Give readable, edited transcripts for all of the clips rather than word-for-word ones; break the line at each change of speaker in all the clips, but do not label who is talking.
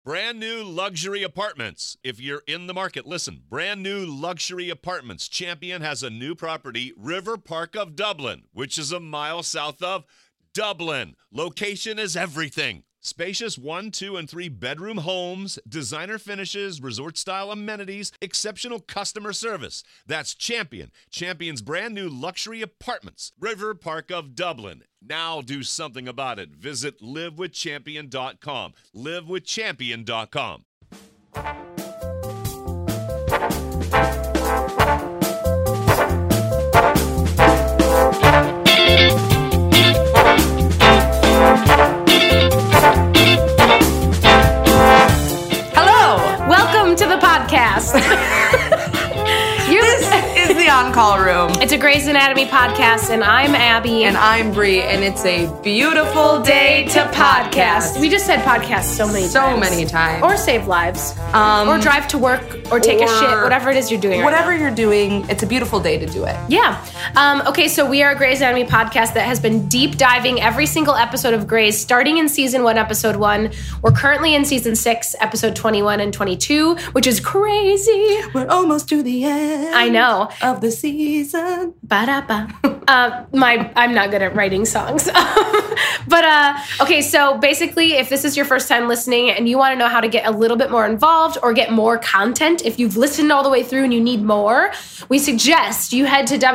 Brand new luxury apartments. If you're in the market, listen. Brand new luxury apartments. Champion has a new property, River Park of Dublin, which is a mile south of Dublin. Location is everything. Spacious 1, 2, and 3 bedroom homes, designer finishes, resort-style amenities, exceptional customer service. That's Champion. Champion's brand new luxury apartments. River Park of Dublin. Now do something about it. Visit livewithchampion.com. livewithchampion.com.
To the podcast.
This is the On-Call Room.
It's a Grey's Anatomy podcast, and I'm Abby.
And I'm Bree, and it's a beautiful day to podcast.
We just said podcast so many times. Or save lives. Or drive to work, or take a shit, whatever it is you're doing
Whatever you're doing, it's a beautiful day to do it.
Yeah. Okay, so we are a Grey's Anatomy podcast that has been deep diving every single episode of Grey's, starting in season 1, episode 1. We're currently in season 6, episode 21 and 22, which is crazy.
We're almost to the end.
I know.
Of the season.
Ba-da-ba. I'm not good at writing songs. Okay, so basically, if this is your first time listening and you want to know how to get a little bit more involved or get more content, if you've listened all the way through and you need more, we suggest you head to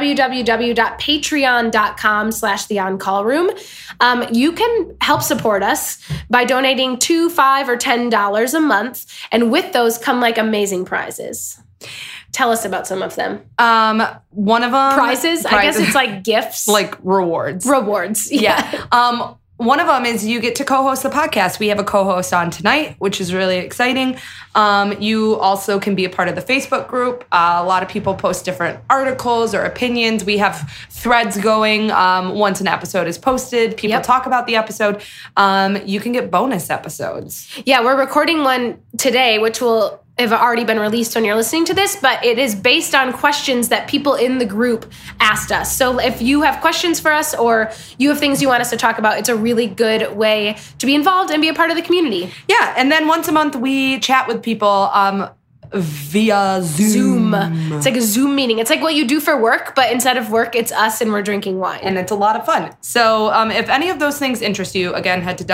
www.patreon.com/theoncallroom. You can help support us by donating $2, $5, or $10 a month, and with those come like amazing prizes. Tell us about some of them.
One of them...
Prizes? I guess it's like gifts.
Like rewards.
Rewards.
Yeah. One of them is you get to co-host the podcast. We have a co-host on tonight, which is really exciting. You also can be a part of the Facebook group. A lot of people post different articles or opinions. We have threads going. Once an episode is posted, people talk about the episode. You can get bonus episodes.
Yeah, we're recording one today, which will have already been released when you're listening to this, but it is based on questions that people in the group asked us. So if you have questions for us or you have things you want us to talk about, it's a really good way to be involved and be a part of the community.
Yeah, and then once a month we chat with people via Zoom.
It's like a Zoom meeting. It's like what you do for work, but instead of work, it's us and we're drinking wine.
And it's a lot of fun. So if any of those things interest you, again, head to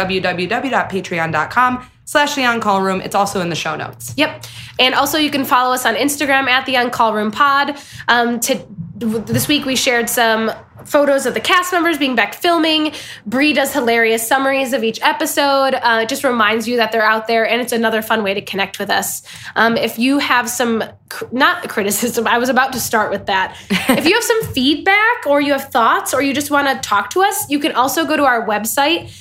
www.patreon.com/theoncallroom. It's also in the show notes.
Yep. And also you can follow us on Instagram at the On-Call Room Pod. This week we shared some photos of the cast members being back filming. Bree does hilarious summaries of each episode. It just reminds you that they're out there, and it's another fun way to connect with us. If you have some, not criticism, I was about to start with that. If you have some feedback or you have thoughts or you just want to talk to us, you can also go to our website,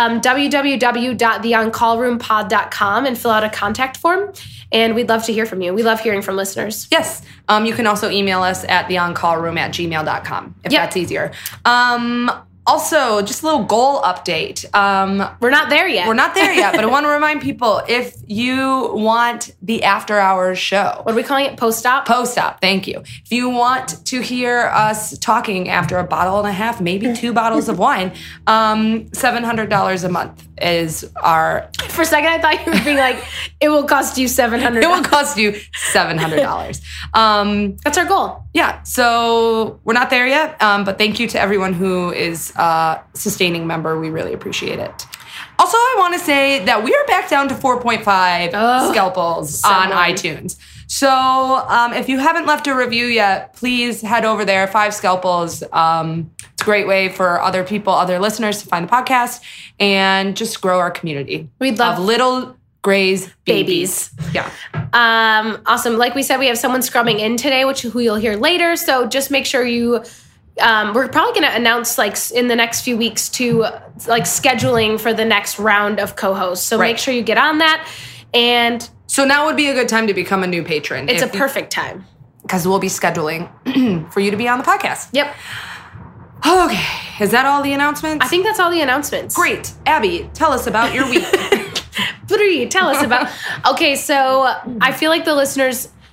www.theoncallroompod.com, and fill out a contact form. And we'd love to hear from you. We love hearing from listeners.
Yes. You can also email us at theoncallroom@gmail.com if that's easier. Also, just a little goal update.
We're not there yet.
We're not there yet, but I want to remind people, if you want the after hours show.
What are we calling it? Post-op?
Post-op, thank you. If you want to hear us talking after a bottle and a half, maybe 2 bottles of wine, $700 a month is our...
For a second, I thought you were being like, it will cost you $700.
It will cost you $700.
That's our goal.
Yeah, so we're not there yet, but thank you to everyone who is a sustaining member. We really appreciate it. Also, I want to say that we are back down to 4.5 scalpels on iTunes. So if you haven't left a review yet, please head over there. 5 scalpels. It's a great way for other people, other listeners to find the podcast and just grow our community.
We'd love
little Grey's babies. Yeah.
Awesome. Like we said, we have someone scrubbing in today, who you'll hear later. So just make sure you... we're probably going to announce, like, in the next few weeks to, like, scheduling for the next round of co-hosts. So make sure you get on that. And
so now would be a good time to become a new patron.
It's a perfect time.
Because we'll be scheduling for you to be on the podcast.
Yep.
Okay. Is that all the announcements?
I think that's all the announcements.
Great. Abby, tell us about your week.
Bree, tell us about... Okay, so I feel like the listeners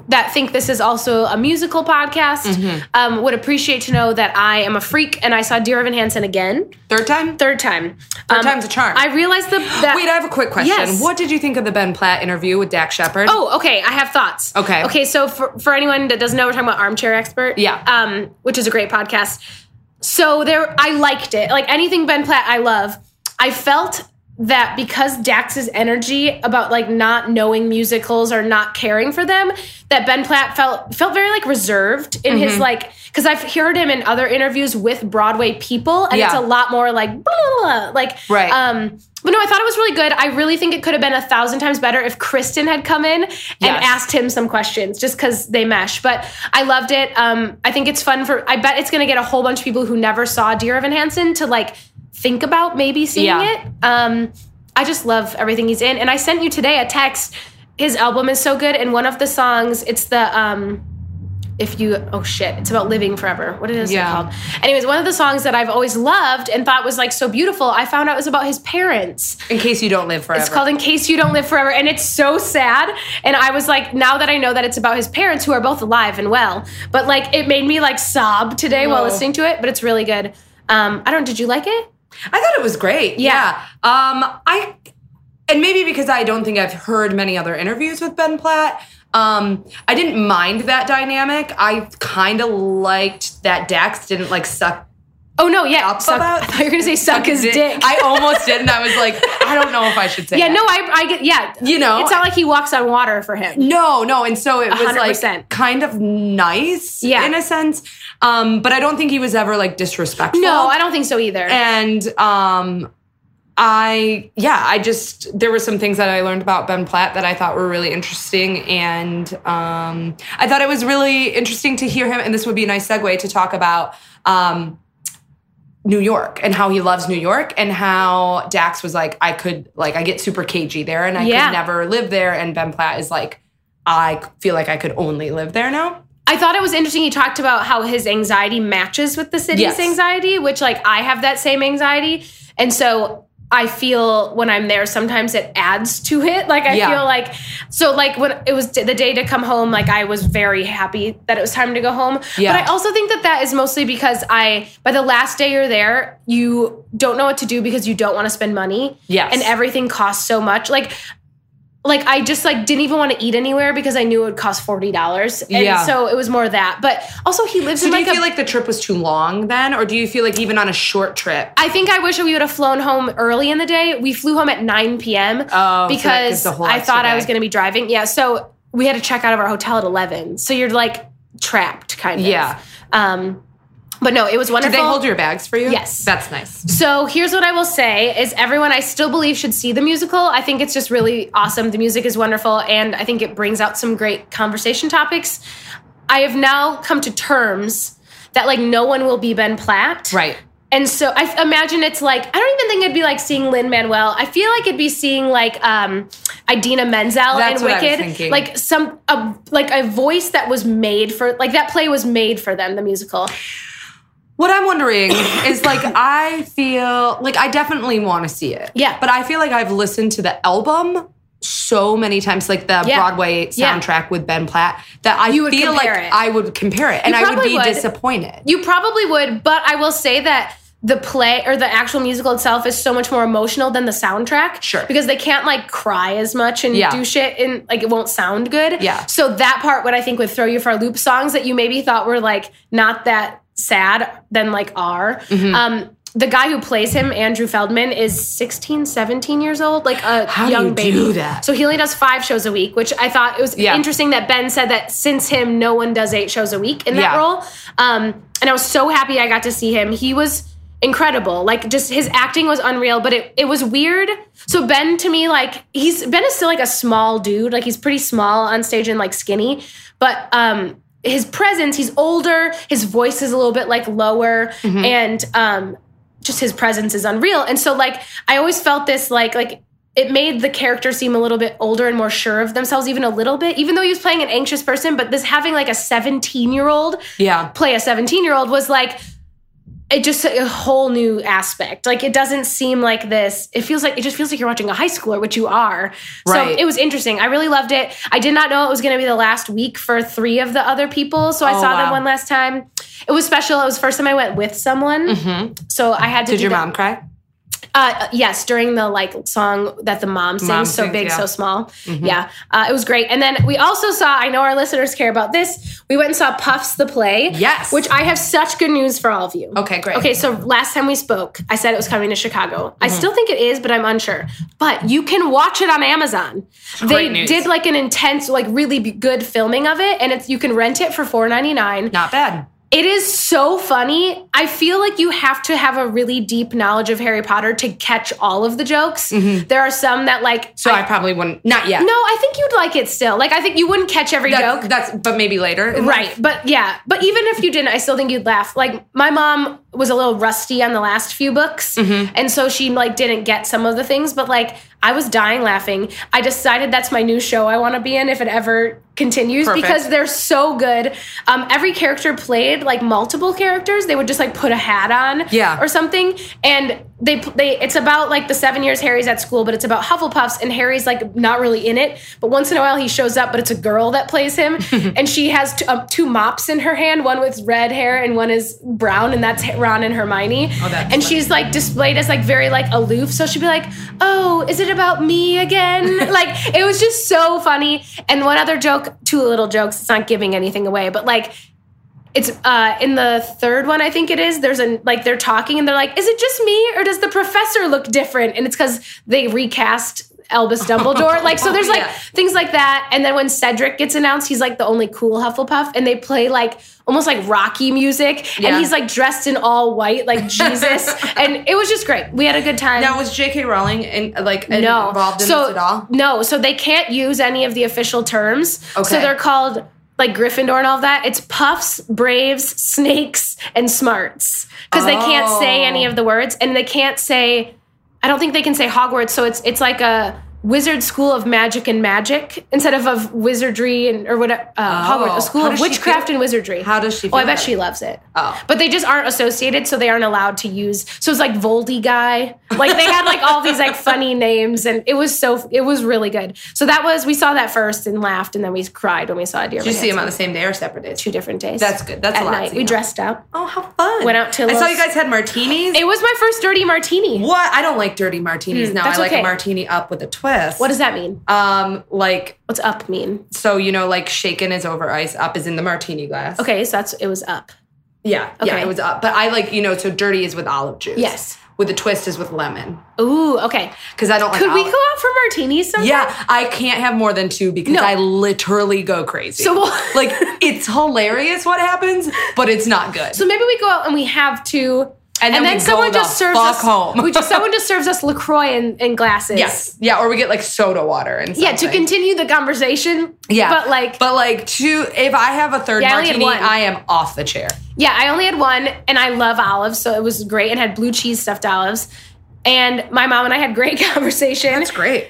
that think this is also a musical podcast would appreciate to know that I am a freak and I saw Dear Evan Hansen again.
Third time?
Third time.
Third time's a charm.
I realized that...
Wait, I have a quick question.
Yes.
What did you think of the Ben Platt interview with Dax Shepard?
Oh, okay. I have thoughts. Okay, so for anyone that doesn't know, we're talking about Armchair Expert.
Yeah.
Which is a great podcast. So I liked it. Like anything Ben Platt I love. I felt that because Dax's energy about like not knowing musicals or not caring for them, that Ben Platt felt very like reserved in his like, because I've heard him in other interviews with Broadway people, and it's a lot more like blah, blah, blah, like
right.
But no, I thought it was really good. I really think it could have been 1,000 times better if Kristen had come in and asked him some questions, just because they mesh. But I loved it. I think it's fun I bet it's going to get a whole bunch of people who never saw Dear Evan Hansen to like think about maybe seeing it. I just love everything he's in. And I sent you today a text. His album is so good. And one of the songs, it's the, it's about living forever. What is it called? Anyways, one of the songs that I've always loved and thought was like so beautiful, I found out it was about his parents.
In Case You Don't Live Forever.
It's called In Case You Don't Live Forever. And it's so sad. And I was like, now that I know that it's about his parents who are both alive and well, but like it made me like sob today while listening to it, but it's really good. Did you like it?
I thought it was great. Yeah. And maybe because I don't think I've heard many other interviews with Ben Platt, I didn't mind that dynamic. I kind of liked that Dax didn't like suck.
Oh no, yeah.
I thought
you were gonna say suck his dick.
I almost did, and I was like, I don't know if I should say that.
No, I get,
You know?
It's not like he walks on water for him.
No, and so it was
100%.
like kind of nice in a sense. But I don't think he was ever like disrespectful.
No, I don't think so either.
And there were some things that I learned about Ben Platt that I thought were really interesting. And I thought it was really interesting to hear him. And this would be a nice segue to talk about New York and how he loves New York, and how Dax was like, I get super cagey there and I could never live there. And Ben Platt is like, I feel like I could only live there now.
I thought it was interesting. He talked about how his anxiety matches with the city's anxiety, which like I have that same anxiety. And so I feel when I'm there, sometimes it adds to it. Like I feel like, so like when it was the day to come home, like I was very happy that it was time to go home. Yeah. But I also think that is mostly because by the last day you're there, you don't know what to do because you don't want to spend money.
Yes.
And everything costs so much. Like I just like didn't even want to eat anywhere because I knew it would cost $40. And so it was more that. But also he lives in like
do you feel like the trip was too long then? Or do you feel like even on a short trip?
I think I wish we would have flown home early in the day. We flew home at 9 p.m.
Oh,
because
so
I thought I was going to be driving. Yeah, so we had to check out of our hotel at 11. So you're like trapped kind of.
Yeah.
But no, it was wonderful.
Did they hold your bags for you?
Yes.
That's nice.
So here's what I will say is everyone I still believe should see the musical. I think it's just really awesome. The music is wonderful, and I think it brings out some great conversation topics. I have now come to terms that like no one will be Ben Platt.
Right.
And so I imagine it's like, I don't even think it'd be like seeing Lin-Manuel. I feel like it'd be seeing like Idina Menzel in Wicked. Like a voice that was made for, like that play was made for them, the musical.
What I'm wondering is, like, I feel like I definitely want to see it.
Yeah.
But I feel like I've listened to the album so many times, like the Broadway soundtrack with Ben Platt, that I feel like I would compare it. And I would be disappointed.
You probably would. But I will say that the play or the actual musical itself is so much more emotional than the soundtrack.
Sure.
Because they can't, like, cry as much and do shit and, like, it won't sound good.
Yeah.
So that part, what I think would throw you for a loop, songs that you maybe thought were, like, not that sad than like are. Mm-hmm. The guy who plays him, Andrew Feldman, is 16, 17 years old, like a young baby.
How do you do that?
So he only does 5 shows a week, which I thought it was interesting that Ben said that since him, no one does 8 shows a week in that role. And I was so happy I got to see him. He was incredible. Like, just his acting was unreal, but it was weird. So Ben, to me, like, Ben is still like a small dude. Like, he's pretty small on stage and like skinny, but his presence, he's older, his voice is a little bit like lower, and just his presence is unreal. And so like I always felt this like it made the character seem a little bit older and more sure of themselves, even a little bit, even though he was playing an anxious person. But this having like a 17-year-old play a 17-year-old was like, it just a whole new aspect. Like, it doesn't seem like this. It just feels like you're watching a high schooler, which you are.
Right.
So it was interesting. I really loved it. I did not know it was going to be the last week for 3 of the other people. So I saw them one last time. It was special. It was the first time I went with someone. So I had to
Did your mom cry?
Yes, during the like song that the mom sings, So Big, So Small. Yeah, it was great. And then we also saw, I know our listeners care about this, we went and saw Puffs the Play.
Yes.
Which I have such good news for all of you.
Okay, great.
Okay, so last time we spoke, I said it was coming to Chicago. I still think it is, but I'm unsure. But you can watch it on Amazon. They did like an intense, like really good filming of it, and you can rent it for $4.99.
Not bad.
It is so funny. I feel like you have to have a really deep knowledge of Harry Potter to catch all of the jokes. There are some that like...
So I probably wouldn't... Not yet.
No, I think you'd like it still. Like, I think you wouldn't catch every joke.
But maybe later.
Right. But yeah. But even if you didn't, I still think you'd laugh. Like, my mom was a little rusty on the last few books. And so she like didn't get some of the things. But like, I was dying laughing. I decided that's my new show I want to be in if it ever continues. Perfect. Because they're so good. Every character played like multiple characters. They would just like put a hat on or something. And they it's about like the 7 years Harry's at school, but it's about Hufflepuffs, and Harry's like not really in it. But once in a while he shows up, but it's a girl that plays him. And she has 2 mops in her hand, one with red hair and one is brown, and that's Ron and Hermione. And funny. She's like displayed as like very like aloof. So she'd be like, oh, is it about me again? Like, it was just so funny. And one other joke, 2 little jokes, it's not giving anything away, but like, it's in the third one, I think it is. There's they're talking and they're like, is it just me or does the professor look different? And it's because they recast Albus Dumbledore. Like, so there's like things like that. And then when Cedric gets announced, he's like the only cool Hufflepuff, and they play like almost like Rocky music. And he's like dressed in all white, like Jesus. And it was just great. We had a good time.
Now, was J.K. Rowling involved in this at all?
No. So they can't use any of the official terms.
Okay.
So they're called like Gryffindor and all of that. It's Puffs, Braves, Snakes, and Smarts. Because they can't say any of the words. And they can't say, I don't think they can say Hogwarts. So it's like a wizard school of magic and magic instead of wizardry and or whatever. Hogwarts, a school of witchcraft and wizardry.
How does she feel?
Oh, I bet she loves it. Oh. But they just aren't associated, so they aren't allowed to use. So it's like Voldy Guy. Like, they had like all these like funny names, and it was really good. So we saw that first and laughed, and then we cried when we saw Dear.
Did you see them on the same day or separate days?
2 different days.
That's good. That's
at
a lot.
Night. We dressed up.
Oh, how fun!
Went out to.
I saw you guys had martinis.
It was my first dirty martini.
What? I don't like dirty martinis. Now I like a martini up with a twist.
What does that mean?
Like,
what's up mean?
So, like shaken is over ice, up is in the martini glass.
Okay, so it was up.
Yeah, okay. Yeah, it was up. But I like, so dirty is with olive juice.
Yes.
With the twist is with lemon.
Ooh, okay.
Because I don't like
Could we go out for martinis sometime?
Yeah, I can't have more than 2 because I literally go crazy. So like, it's hilarious what happens, but it's not good.
So maybe we go out and we have 2...
And then
someone just serves us
home.
Someone just serves us LaCroix in glasses.
Yes. Yeah, or we get like soda water and something.
Yeah, to continue the conversation.
Yeah.
But like
2, if I have a third martini, I am off the chair. Yeah,
I only had 1, and I love olives, so it was great, and had blue cheese stuffed olives. And my mom and I had great conversation.
That's great.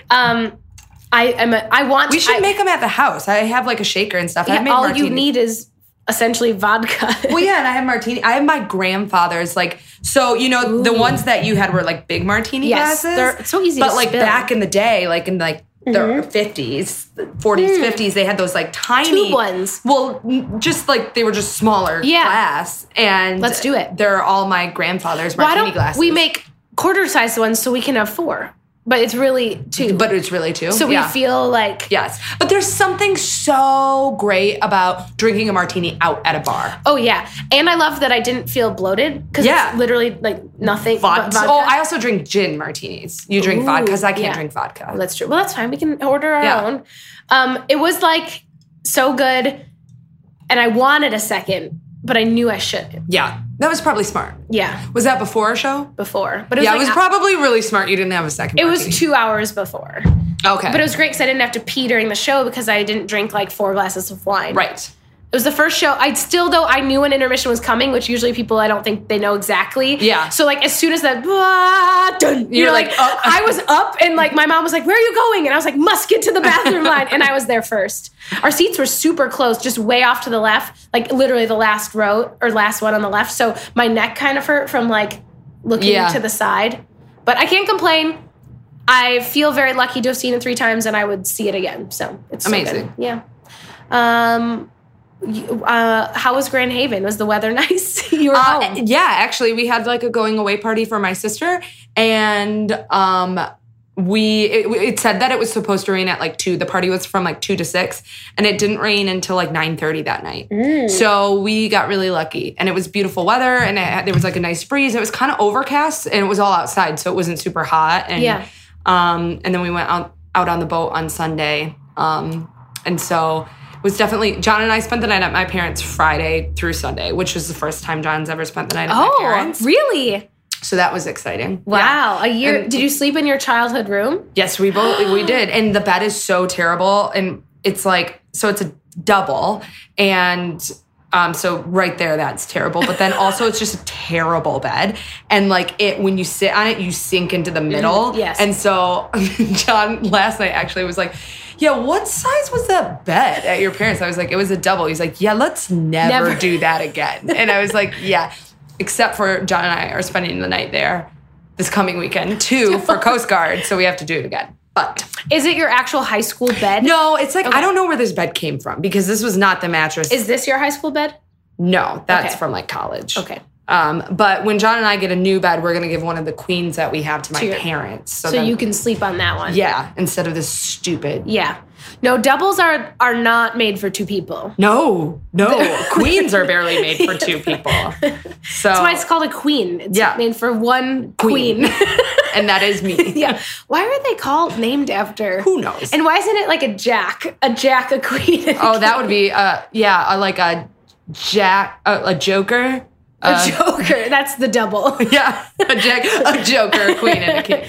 We should
make them at the house. I have like a shaker and stuff.
Yeah, all you need is essentially vodka.
Well, yeah, and I have martini. I have my grandfather's, like, so, the ones that you had were like big martini glasses.
They're so easy to
spill. But like back in the day, like in like the 40s, 50s, they had those like tiny
tube ones.
Well, just like they were just smaller glass. And
let's do it.
They're all my grandfather's martini glasses.
We make quarter-sized ones so we can have 4. But it's really 2.
But it's really 2.
So we feel like...
Yes. But there's something so great about drinking a martini out at a bar.
Oh, yeah. And I love that I didn't feel bloated. Because it's literally like nothing but vodka.
Oh, I also drink gin martinis. You drink vodka because I can't drink vodka.
Well, that's true. Well, that's fine. We can order our own. It was like so good. And I wanted a second, but I knew I shouldn't.
Yeah. That was probably smart.
Yeah.
Was that before a show?
Before. But it was
it was probably really smart you didn't have a second martini.
It was 2 hours before.
Okay.
But it was great because I didn't have to pee during the show because I didn't drink like 4 glasses of wine.
Right.
It was the first show. I knew when intermission was coming, which usually people, I don't think they know exactly.
Yeah.
So like as soon as that, dun,
You're like,
I was up and like my mom was like, where are you going? And I was like, must get to the bathroom line. And I was there first. Our seats were super close, just way off to the left, like literally the last row or last one on the left. So my neck kind of hurt from like looking to the side. But I can't complain. I feel very lucky to have seen it 3 times and I would see it again. So it's
amazing.
So good. Yeah. How was Grand Haven? Was the weather nice? You were home.
Yeah, actually, we had like a going away party for my sister, and it said that it was supposed to rain at like 2. The party was from like 2 to 6, and it didn't rain until like 9:30 that night. So we got really lucky, and it was beautiful weather, and there was like a nice breeze. It was kind of overcast, and it was all outside, so it wasn't super hot. And and then we went out on the boat on Sunday, and so. Was definitely, John and I spent the night at my parents' Friday through Sunday, which was the first time John's ever spent the night at my parents.
Oh, really?
So that was exciting.
Wow,
Yeah.
a year. Did you sleep in your childhood room?
Yes, we did. And the bed is so terrible. And it's like, so it's a double. And so right there, that's terrible. But then also it's just a terrible bed. And like when you sit on it, you sink into the middle.
Yes.
And so John last night actually was like, yeah, what size was that bed at your parents'? I was like, it was a double. He's like, yeah, let's never do that again. And I was like, yeah, except for John and I are spending the night there this coming weekend, too, for Coast Guard. So we have to do it again. But
is it your actual high school bed?
No, it's like, I don't know where this bed came from because this was not the mattress.
Is this your high school bed?
No, that's from like college.
Okay.
But when John and I get a new bed, we're going to give one of the queens that we have to my parents.
So then, you can sleep on that one.
Yeah, instead of this stupid.
Yeah. No, doubles are not made for 2 people.
No. Queens are barely made for 2 people. So
that's why it's called a queen. It's made for one queen.
And that is me.
Yeah. Why are they named after?
Who knows?
And why isn't it like a jack? A jack, a queen.
Oh, that would be, like a jack, a joker.
A joker. That's the double.
Yeah. A joker, a queen, and a king.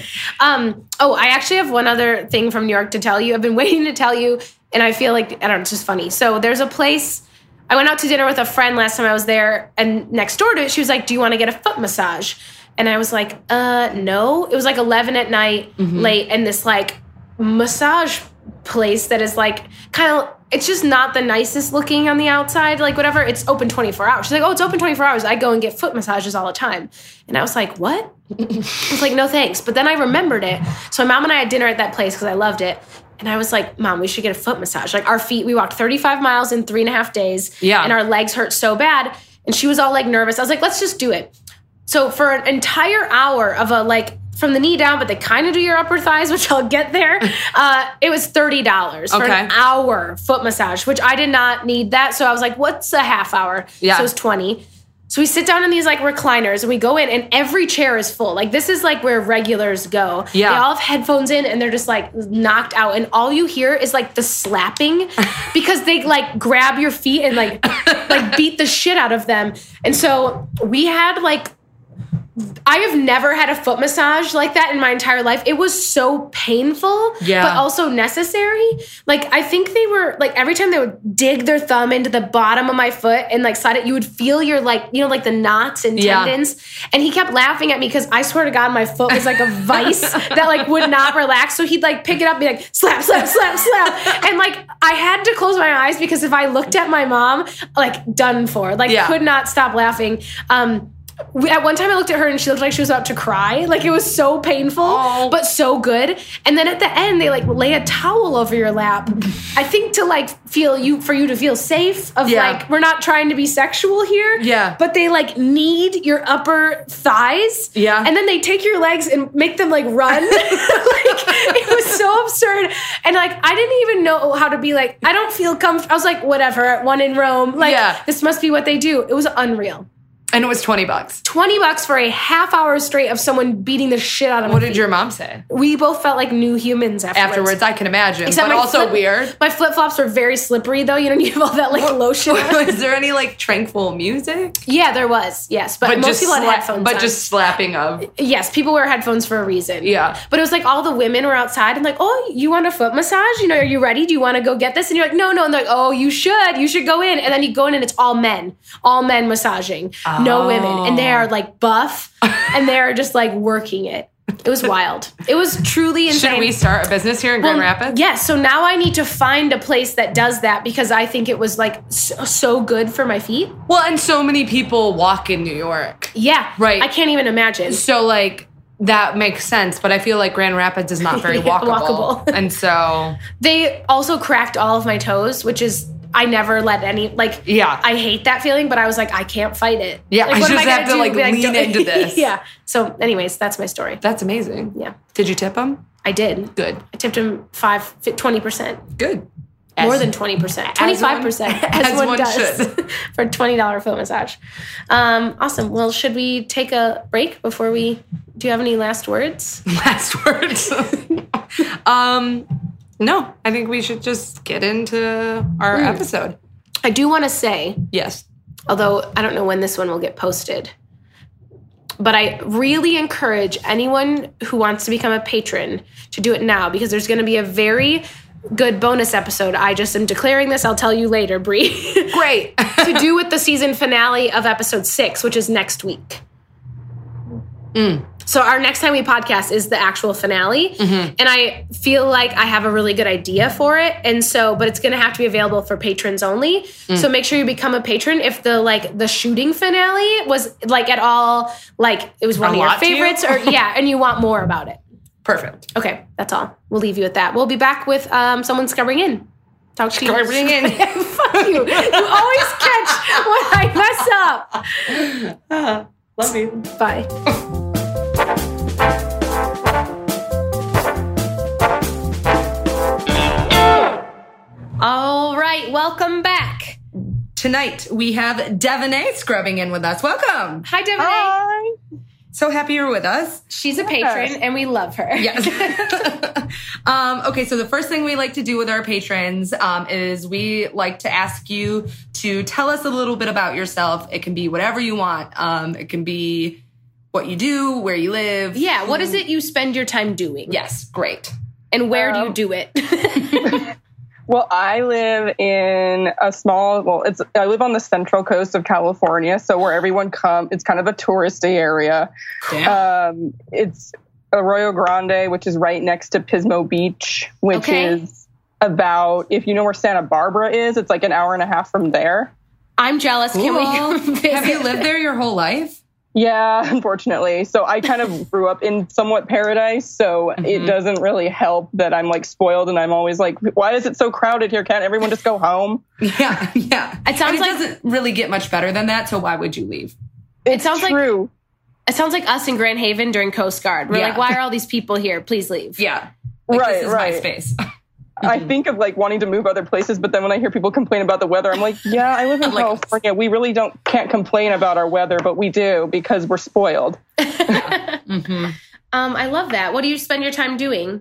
I actually have one other thing from New York to tell you. I've been waiting to tell you, and I feel like, I don't know, it's just funny. So there's a place, I went out to dinner with a friend last time I was there, and next door to it, she was like, do you want to get a foot massage? And I was like, no. It was like 11 at night, late, and this like massage place that is like kind of, it's just not the nicest looking on the outside, like whatever. It's open 24 hours. She's like, oh, it's open 24 hours. I go and get foot massages all the time. And I was like, what? I was like, no thanks. But then I remembered it. So my mom and I had dinner at that place because I loved it. And I was like, Mom, we should get a foot massage. Like our feet, we walked 35 miles in 3.5 days.
Yeah.
And our legs hurt so bad. And she was all like nervous. I was like, let's just do it. So for an entire hour of a like, from the knee down, but they kind of do your upper thighs, which I'll get there. It was $30 for an hour foot massage, which I did not need that. So I was like, what's a half hour?
Yeah.
So it was 20. So we sit down in these like recliners and we go in and every chair is full. Like this is like where regulars go.
Yeah.
They all have headphones in and they're just like knocked out. And all you hear is like the slapping because they like grab your feet and like beat the shit out of them. And so we had like, I have never had a foot massage like that in my entire life. It was so painful, but also necessary. Like, I think they were, like, every time they would dig their thumb into the bottom of my foot and, like, slide it, you would feel your, like, you know, like the knots and tendons. And he kept laughing at me because I swear to God, my foot was like a vice that, like, would not relax. So he'd, like, pick it up and be like, slap, slap, slap, slap. And, like, I had to close my eyes because if I looked at my mom, like, done for. Like, could not stop laughing. At one time I looked at her and she looked like she was about to cry. Like it was so painful, but so good. And then at the end, they like lay a towel over your lap. I think to like for you to feel safe of like, we're not trying to be sexual here.
Yeah.
But they like knead your upper thighs.
Yeah.
And then they take your legs and make them like run. Like it was so absurd. And like, I didn't even know how to be like, I don't feel comfortable. I was like, whatever, one in Rome. Like this must be what they do. It was unreal.
And it was $20.
$20 for a half hour straight of someone beating the shit out of me.
What did your mom say?
We both felt like new humans afterwards.
I can imagine.
Except
but also weird.
My flip-flops were very slippery, though. You know, you have all that, like, lotion on.
Is there any, like, tranquil music?
Yeah, there was. Yes. But most people had headphones
But
on.
just slapping of.
Yes, people wear headphones for a reason.
Yeah.
But it was like all the women were outside and like, oh, you want a foot massage? You know, are you ready? Do you want to go get this? And you're like, no. And they're like, oh, you should go in. And then you go in and it's all men massaging, no women. And they are like buff and they're just like working it. It was wild. It was truly insane.
Should we start a business here in Grand Rapids?
Yes. So now I need to find a place that does that because I think it was like so good for my feet.
Well, and so many people walk in New York.
Yeah.
Right.
I can't even imagine.
So like that makes sense, but I feel like Grand Rapids is not very walkable. And so
they also cracked all of my toes, which is I never let any I hate that feeling, but I was like, I can't fight it.
Yeah,
like,
I just have to like lean into this.
Yeah. So anyways, that's my story.
That's amazing.
Yeah.
Did you tip him?
I did.
Good.
I tipped him 20%.
Good.
More than 20%. 25%. As one does. For a $20 foot massage. Awesome. Well, should we take a break before do you have any last words?
Last words? No, I think we should just get into our episode.
I do want to say,
yes,
although I don't know when this one will get posted, but I really encourage anyone who wants to become a patron to do it now because there's going to be a very good bonus episode. I just am declaring this. I'll tell you later, Brie.
Great.
To do with the season finale of episode 6, which is next week. So our next time we podcast is the actual finale. And I feel like I have a really good idea for it. And so, but it's going to have to be available for patrons only. So make sure you become a patron. If the shooting finale was like at all, like it was one of your favorites or and you want more about it.
Perfect.
Okay. That's all. We'll leave you at that. We'll be back with someone scrubbing in. Talk to you.
Scrubbing in.
Fuck you. You always catch when I mess up.
Love you.
Bye. All right, welcome back.
Tonight we have Devanay scrubbing in with us. Welcome.
Hi, Devanay.
Hi.
So happy you're with us.
She's a patron, and we love her.
Yes. Okay, so the first thing we like to do with our patrons is we like to ask you to tell us a little bit about yourself. It can be whatever you want. It can be what you do, where you live.
Yeah, what is it you spend your time doing?
Yes, great.
And where do you do it?
Well, I live in a small, I live on the central coast of California, so where everyone comes, it's kind of a touristy area.
Damn.
It's Arroyo Grande, which is right next to Pismo Beach, which is about, if you know where Santa Barbara is, it's like an hour and a half from there.
I'm jealous. Can we go visit?
Have you lived there your whole life?
Yeah, unfortunately. So I kind of grew up in somewhat paradise, so it doesn't really help that I'm like spoiled and I'm always like, why is it so crowded here? Can't everyone just go home?
Yeah.
It sounds like
it doesn't really get much better than that, so why would you leave?
It sounds
true.
It sounds like us in Grand Haven during Coast Guard. We're like, why are all these people here? Please leave.
Yeah. Like,
right,
this is my space.
I think of like wanting to move other places, but then when I hear people complain about the weather, I'm like, yeah, I live in California. We really can't complain about our weather, but we do because we're spoiled.
I love that. What do you spend your time doing?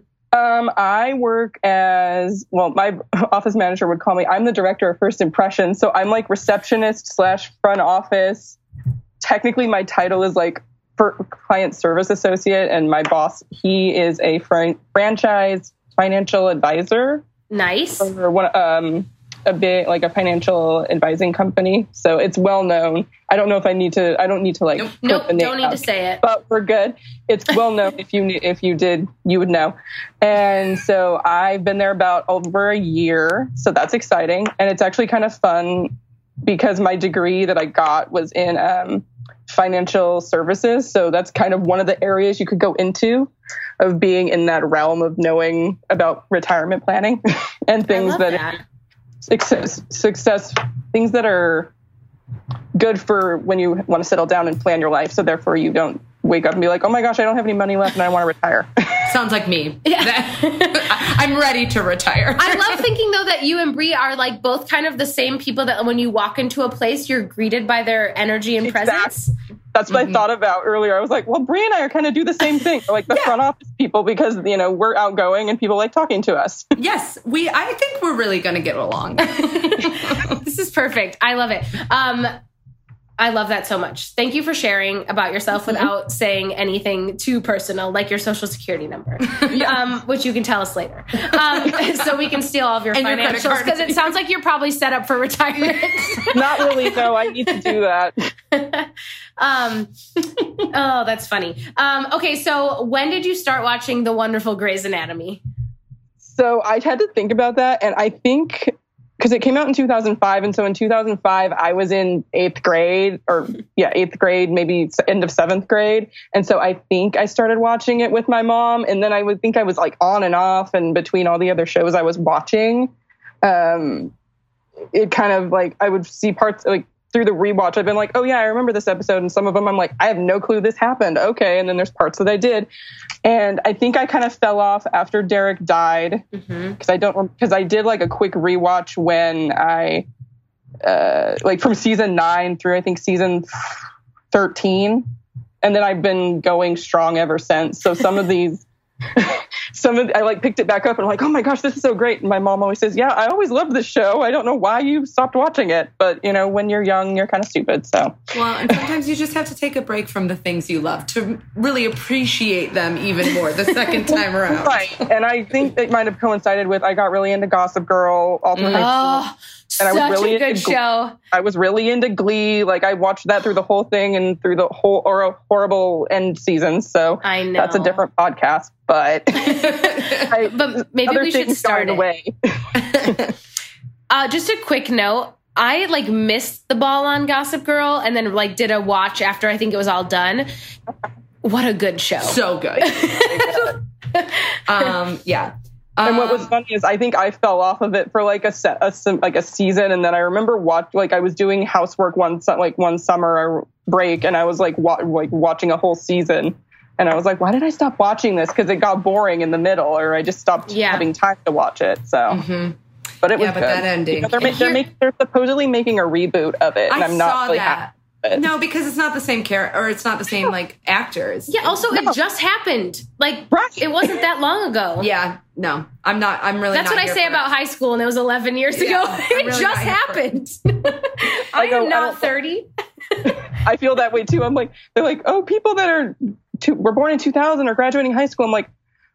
I work as, my office manager would call me, I'm the director of First Impressions. So I'm like receptionist / front office. Technically my title is like client service associate, and my boss, he is a franchise financial advisor.
Nice.
For one, a big, like a financial advising company. So it's well known. I don't know if I need to, I don't need to like,
nope, don't need to say it,
but we're good. It's well known. If you did, you would know. And so I've been there about over a year. So that's exciting. And it's actually kind of fun because my degree that I got was in, financial services. So that's kind of one of the areas you could go into of being in that realm of knowing about retirement planning and things that success, things that are good for when you want to settle down and plan your life. So therefore you don't wake up and be like, oh my gosh, I don't have any money left and I want to retire.
Sounds like me.
Yeah.
I'm ready to retire.
I love thinking, though, that you and Brie are like both kind of the same people that when you walk into a place, you're greeted by their energy and presence.
That's what I thought about earlier. I was like, well, Brie and I are kind of do the same thing. We're like the front office people because, you know, we're outgoing and people like talking to us.
Yes, I think we're really going to get along.
This is perfect. I love it. I love that so much. Thank you for sharing about yourself without saying anything too personal, like your social security number, which you can tell us later. So we can steal all of your financials, because it sounds like you're probably set up for retirement.
Not really, no. I need to do that.
Oh, that's funny. Okay, so when did you start watching the wonderful Grey's Anatomy?
So I had to think about that, and I think because it came out in 2005, and so in 2005 I was in 8th grade, maybe end of 7th grade, and so I think I started watching it with my mom, and then I would think I was like on and off, and between all the other shows I was watching, it kind of like I would see parts like through the rewatch. I've been like, oh yeah, I remember this episode, and some of them I'm like, I have no clue this happened. Okay, and then there's parts that I did, and I think I kind of fell off after Derek died because I did like a quick rewatch when I like from season 9 through I think season 13, and then I've been going strong ever since. So some of these. I like picked it back up and I'm like, oh my gosh, this is so great. And my mom always says, yeah, I always loved this show. I don't know why you stopped watching it. But, you know, when you're young, you're kind of stupid. So,
well, and sometimes you just have to take a break from the things you love to really appreciate them even more the second time around.
Right. And I think it might have coincided with I got really into Gossip Girl all through high school. And
such a good show.
I was really into Glee. Like I watched that through the whole thing and through the whole horrible end season. So
I know
that's a different podcast. But
but maybe we should start away. Just a quick note. I like missed the ball on Gossip Girl and then like did a watch after I think it was all done. What a good show.
So good. Yeah.
And what was funny is I think I fell off of it for like a season, and then I remember I was doing housework one summer break, and I was like watching a whole season, and I was like, why did I stop watching this? Because it got boring in the middle, or I just stopped having time to watch it. So, but it was good.
That ending,
you know, they're supposedly making a reboot of it, and I'm not really happy.
No, because it's not the same character, or it's not the same like actors.
Yeah. Also, it just happened. Like, it wasn't that long ago.
Yeah. No, I'm not. I'm really.
That's
not
what I say about high school, and it was 11 years ago. It really just happened. I am not 30.
I feel that way too. I'm like, they're like, oh, people that were born in 2000 are graduating high school. I'm like,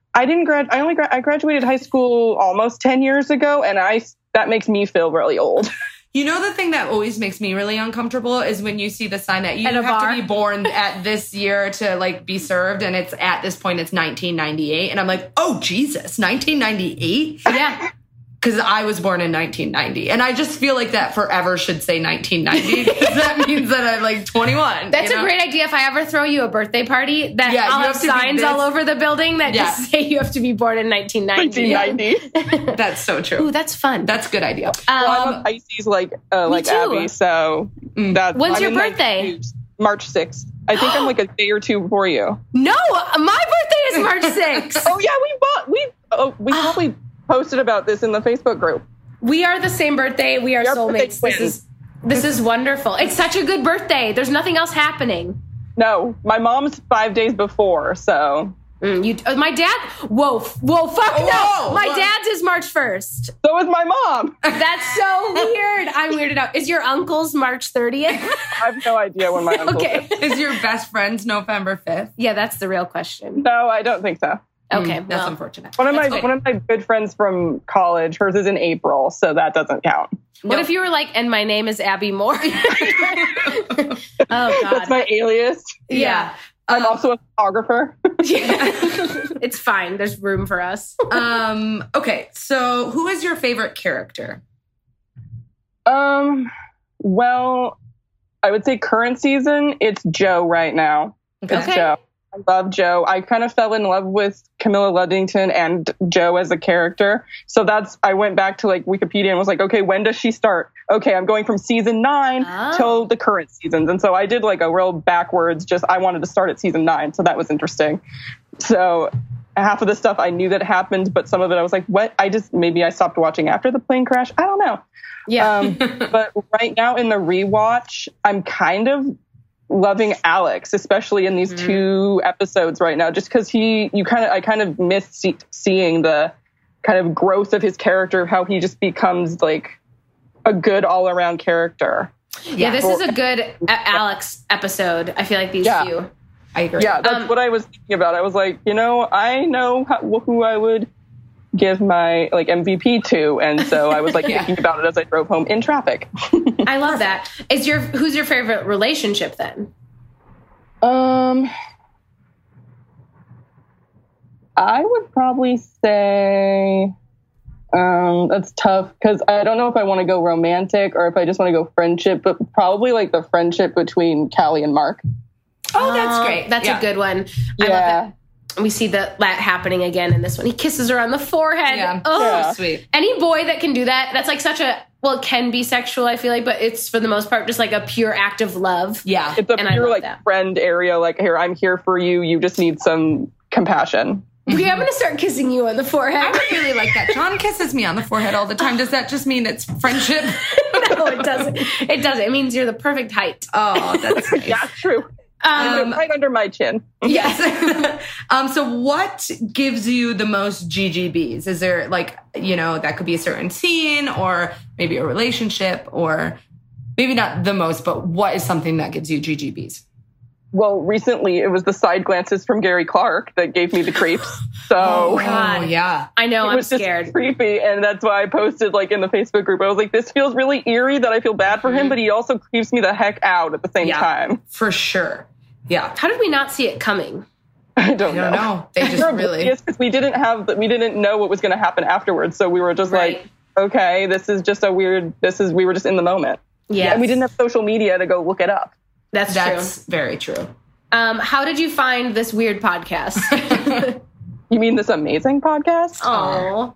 I graduated high school almost 10 years ago, and that makes me feel really old.
You know, the thing that always makes me really uncomfortable is when you see the sign that you have to be born at this year to like be served. And it's at this point, it's 1998. And I'm like, oh, Jesus, 1998?
Yeah.
Because I was born in 1990. And I just feel like that forever should say 1990 because that means that I'm like 21.
That's a great idea. If I ever throw you a birthday party, that I'll have signs all over the building that just say you have to be born in 1990.
1990.
That's so true.
Ooh, that's fun.
That's a good idea.
I'm a Pisces like Abby, so that's...
When's your birthday?
March 6th. I think I'm like a day or two before you.
No, my birthday is March 6th.
Oh, yeah, we probably... posted about this in the Facebook group.
We are the same birthday. We are soulmates. This is wonderful. It's such a good birthday. There's nothing else happening.
No, my mom's 5 days before, so.
My dad. Whoa, fuck no. My dad's is March 1st.
So is my mom.
That's so weird. I'm weirded out. Is your uncle's March 30th?
I have no idea when my uncle
is. Is your best friend's November 5th?
Yeah, that's the real question.
No, I don't think so.
Okay,
that's unfortunate.
One of my good friends from college, hers is in April, so that doesn't count.
What if you were like, and my name is Abby Moore? Oh God,
that's my alias.
Yeah,
I'm also a photographer.
It's fine. There's room for us.
Okay, so who is your favorite character?
Well, I would say current season, it's Joe right now.
Okay.
It's Joe. I love Joe. I kind of fell in love with Camilla Luddington and Joe as a character. So I went back to like Wikipedia and was like, okay, when does she start? Okay, I'm going from season 9 till the current seasons. And so I did like a real backwards, I wanted to start at season 9. So that was interesting. So half of the stuff I knew that happened, but some of it I was like, what? Maybe I stopped watching after the plane crash. I don't know.
Yeah.
But right now in the rewatch, I'm kind of loving Alex, especially in these 2 episodes right now, just because I kind of miss seeing the kind of growth of his character, how he just becomes like a good all around character.
Yeah, this is a good Alex episode. I feel like these few.
I agree.
Yeah, that's what I was thinking about. I was like, I know who I would give my like MVP to, and so I was like thinking about it as I drove home in traffic.
I love that. Who's your favorite relationship then?
I would probably say that's tough because I don't know if I want to go romantic or if I just want to go friendship, but probably like the friendship between Callie and Mark.
Oh, that's great. That's a good one. I love it. We see that happening again in this one. He kisses her on the forehead.
Yeah.
Oh,
sweet.
Any boy that can do that, that's like it can be sexual, I feel like, but it's for the most part just like a pure act of love.
Yeah.
It's a pure like friend area. Like, here, I'm here for you. You just need some compassion.
I'm going to start kissing you on the forehead.
I would really like that. John kisses me on the forehead all the time. Does that just mean it's friendship?
No, it doesn't. It doesn't. It means you're the perfect height.
Oh, that's nice.
Yeah, true. Right under my chin.
Yes. So what gives you the most GGBs? Is there that could be a certain scene or maybe a relationship or maybe not the most, but what is something that gives you GGBs?
Well, recently it was the side glances from Gary Clark that gave me the creeps. So,
oh God.
Yeah.
I know, I'm
scared.
scared.
Just creepy, and that's why I posted like in the Facebook group. I was like, this feels really eerie that I feel bad for him, but he also creeps me the heck out at the same time.
For sure. Yeah.
How did we not see it coming?
I don't know.
They just really
because we didn't know what was going to happen afterwards, so we were just like, okay, we were just in the moment.
Yeah,
and we didn't have social media to go look it up.
That's true.
Very true.
How did you find this weird podcast?
You mean this amazing podcast?
Oh.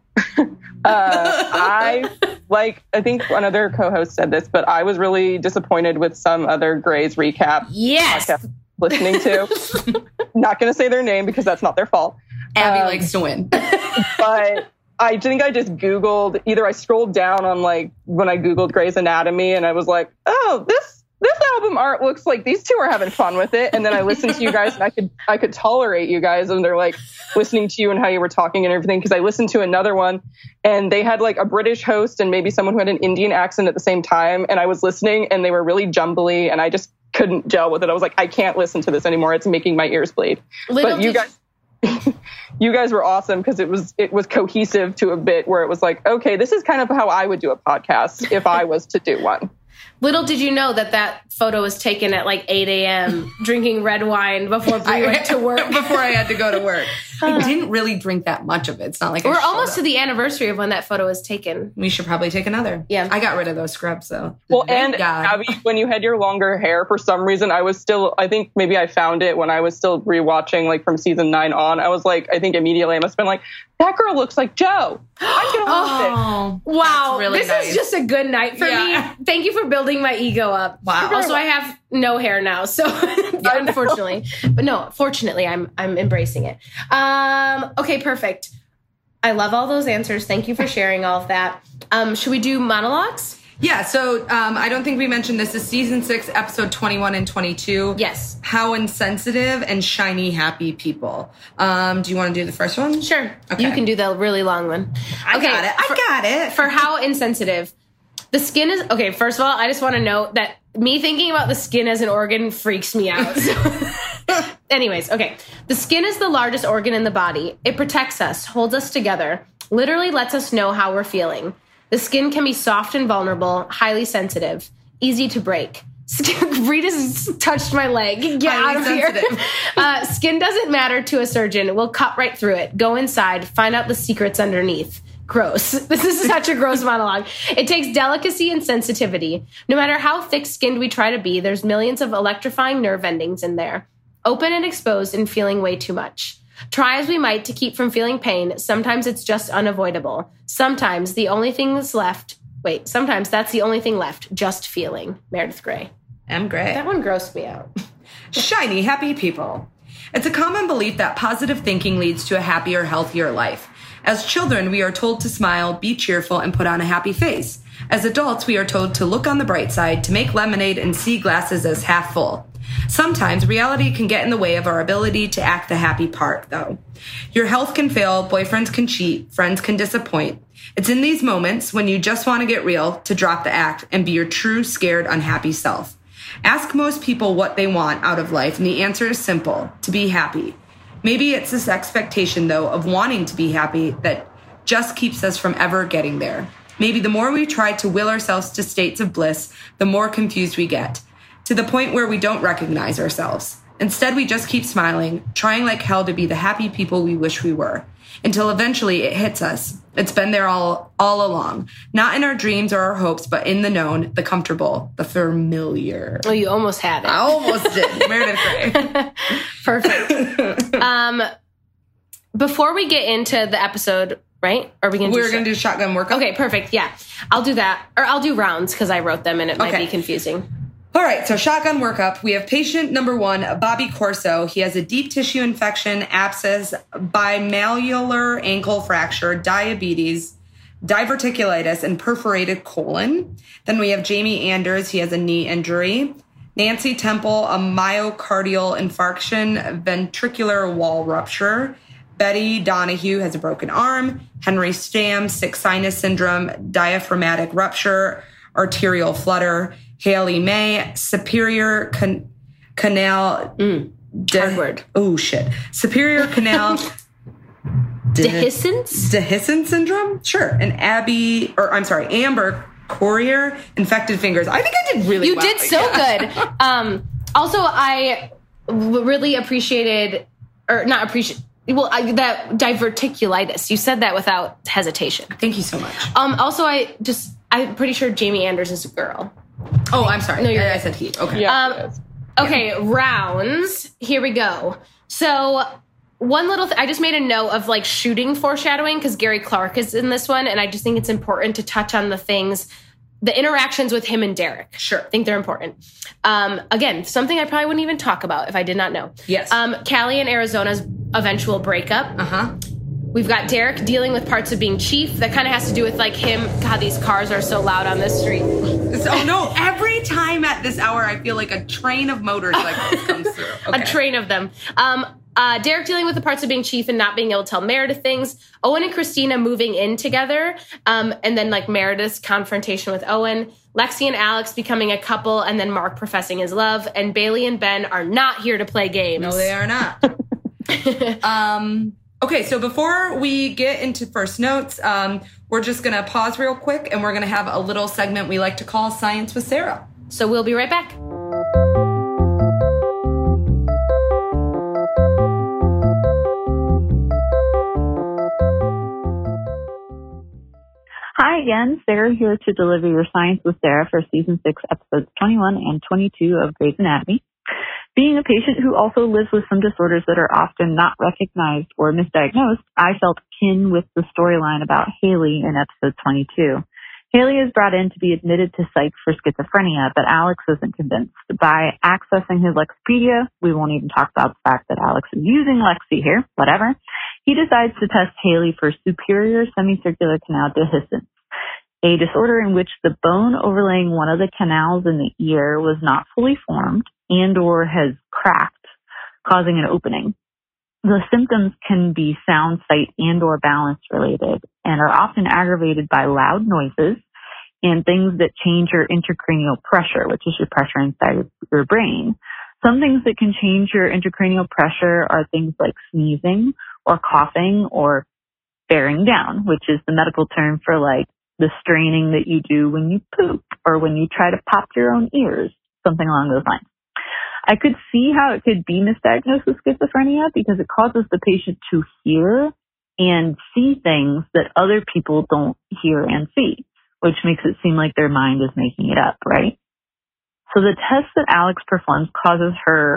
I think another co-host said this, but I was really disappointed with some other Grey's recap podcast listening to. Not going to say their name because that's not their fault.
Abby likes to win.
But I think I just Googled, I scrolled down on like when I Googled Grey's Anatomy and I was like, oh, this album art looks like these two are having fun with it. And then I listened to you guys and I could tolerate you guys, and they're like listening to you and how you were talking and everything. Cause I listened to another one and they had like a British host and maybe someone who had an Indian accent at the same time. And I was listening and they were really jumbly and I just couldn't gel with it. I was like, I can't listen to this anymore. It's making my ears bleed. But you guys were awesome because it was cohesive to a bit where it was like, okay, this is kind of how I would do a podcast if I was to do one.
Little did you know that photo was taken at like 8 a.m. drinking red wine before Brie went to work.
Before I had to go to work. I didn't really drink that much of it. It's not like
we're almost to the anniversary of when that photo was taken.
We should probably take another.
Yeah.
I got rid of those scrubs though.
Well, and Abby, when you had your longer hair, for some reason, I think maybe I found it when I was still rewatching like from season 9 on. I was like, I think immediately I must have been like, that girl looks like Joe. I'm going to watch it.
Wow.
Really
this
nice.
is just a good night for me. Thank you for building my ego up.
Wow.
Also, I have no hair now, so unfortunately. But no, fortunately, I'm embracing it. Okay, perfect. I love all those answers. Thank you for sharing all of that. Should we do monologues?
Yeah, so I don't think we mentioned this. Is season 6, episode 21 and 22.
Yes.
How insensitive and shiny happy people. Do you want to do the first one?
Sure.
Okay.
You can do the really long one.
I got it.
For how insensitive. The skin is... Okay, first of all, I just want to note that me thinking about the skin as an organ freaks me out. Anyways, okay. The skin is the largest organ in the body. It protects us, holds us together, literally lets us know how we're feeling. The skin can be soft and vulnerable, highly sensitive, easy to break. Rita's touched my leg. Get out of here. Skin doesn't matter to a surgeon. We'll cut right through it. Go inside. Find out the secrets underneath. Gross. This is such a gross monologue. It takes delicacy and sensitivity. No matter how thick-skinned we try to be, there's millions of electrifying nerve endings in there. open and exposed and feeling way too much. Try as we might to keep from feeling pain, sometimes it's just unavoidable. Sometimes that's the only thing left, just feeling. Meredith Grey.
M. Gray.
That one grossed me out.
Shiny, happy people. It's a common belief that positive thinking leads to a happier, healthier life. As children, we are told to smile, be cheerful, and put on a happy face. As adults, we are told to look on the bright side, to make lemonade, and see glasses as half full. Sometimes reality can get in the way of our ability to act the happy part, though. Your health can fail, boyfriends can cheat, friends can disappoint. It's in these moments when you just want to get real to drop the act and be your true, scared, unhappy self. Ask most people what they want out of life, and the answer is simple: to be happy. Maybe it's this expectation, though, of wanting to be happy that just keeps us from ever getting there. Maybe the more we try to will ourselves to states of bliss, the more confused we get, to the point where we don't recognize ourselves. Instead, we just keep smiling, trying like hell to be the happy people we wish we were, until eventually it hits us. It's been there all along. Not in our dreams or our hopes, but in the known, the comfortable, the familiar.
Oh, you almost had it.
I almost did. Meredith Grey.
Perfect. Before we get into the episode, right? Are we going to
We're going to do shotgun workup.
Okay, perfect. Yeah. I'll do that. Or I'll do rounds because I wrote them and it might
Okay.
be confusing.
All right, so shotgun workup. We have patient number 1, Bobby Corso. He has a deep tissue infection, abscess, bimalleolar ankle fracture, diabetes, diverticulitis, and perforated colon. Then we have Jamie Anders. He has a knee injury. Nancy Temple, a myocardial infarction, ventricular wall rupture. Betty Donahue has a broken arm. Henry Stamm, sick sinus syndrome, diaphragmatic rupture, arterial flutter. Haley May, superior canal.
Hard word.
Oh, shit. Superior canal.
Dehiscence
syndrome? Sure. And Amber Courier, infected fingers. I think I did really well.
You did so good. Also, I really appreciated, that diverticulitis. You said that without hesitation.
Thank you so much.
Also, I'm pretty sure Jamie Anders is a girl.
Oh, I'm sorry.
No,
I said he. Okay.
Yeah.
Okay, rounds. Here we go. So one little I just made a note of like shooting foreshadowing because Gary Clark is in this one, and I just think it's important to touch on the interactions with him and Derek.
Sure.
I think they're important. Again, something I probably wouldn't even talk about if I did not know.
Yes.
Callie and Arizona's eventual breakup.
Uh-huh.
We've got Derek dealing with parts of being chief. That kind of has to do with like him. God, these cars are so loud on this street.
Oh no! Every time at this hour, I feel like a train of motors like this comes through. Okay.
A train of them. Derek dealing with the parts of being chief and not being able to tell Meredith things. Owen and Christina moving in together. And then like Meredith's confrontation with Owen. Lexi and Alex becoming a couple, and then Mark professing his love. And Bailey and Ben are not here to play games.
No, they are not. Okay, so before we get into first notes, we're just going to pause real quick, and we're going to have a little segment we like to call Science with Sarah.
So we'll be right back.
Hi again, Sarah here to deliver your Science with Sarah for Season 6, Episodes 21 and 22 of Grey's Anatomy. Being a patient who also lives with some disorders that are often not recognized or misdiagnosed, I felt kin with the storyline about Haley in Episode 22. Haley is brought in to be admitted to psych for schizophrenia, but Alex isn't convinced. By accessing his Lexpedia, we won't even talk about the fact that Alex is using Lexi here, whatever, he decides to test Haley for superior semicircular canal dehiscence, a disorder in which the bone overlaying one of the canals in the ear was not fully formed and or has cracked, causing an opening. The symptoms can be sound, sight, and or balance related and are often aggravated by loud noises and things that change your intracranial pressure, which is your pressure inside your brain. Some things that can change your intracranial pressure are things like sneezing or coughing or bearing down, which is the medical term for like the straining that you do when you poop or when you try to pop your own ears, something along those lines. I could see how it could be misdiagnosed with schizophrenia because it causes the patient to hear and see things that other people don't hear and see, which makes it seem like their mind is making it up, right? So the test that Alex performs causes her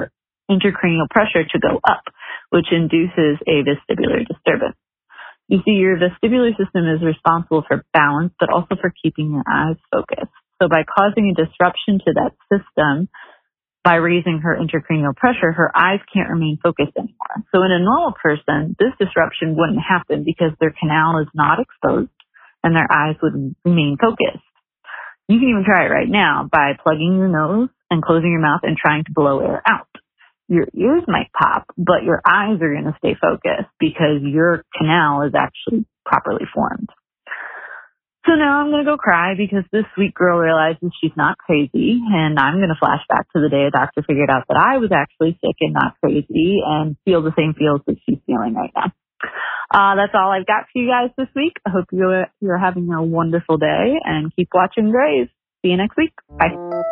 intracranial pressure to go up, which induces a vestibular disturbance. You see, your vestibular system is responsible for balance, but also for keeping your eyes focused. So by causing a disruption to that system, by raising her intracranial pressure, her eyes can't remain focused anymore. So in a normal person, this disruption wouldn't happen because their canal is not exposed and their eyes would remain focused. You can even try it right now by plugging your nose and closing your mouth and trying to blow air out. Your ears might pop, but your eyes are going to stay focused because your canal is actually properly formed. So now I'm going to go cry because this sweet girl realizes she's not crazy, and I'm going to flash back to the day a doctor figured out that I was actually sick and not crazy and feel the same feels that she's feeling right now. That's all I've got for you guys this week. I hope you're having a wonderful day and keep watching Grey's. See you next week. Bye.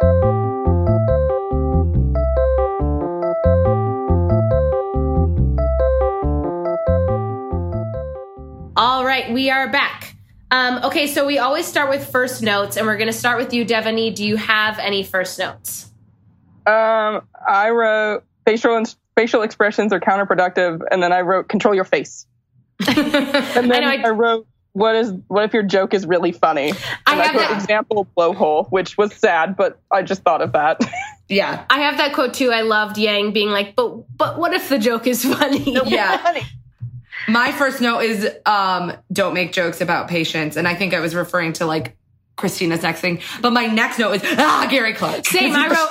All right, we are back. Okay, so we always start with first notes, and we're going to start with you, Devaney. Do you have any first notes?
I wrote facial expressions are counterproductive, and then I wrote control your face. And then I wrote what if your joke is really funny? And I put example blowhole, which was sad, but I just thought of that.
Yeah,
I have that quote too. I loved Yang being like, but what if the joke is funny?
Yeah. Funny. My first note is don't make jokes about patients. And I think I was referring to like Christina's next thing. But my next note is, Gary Clark.
Same,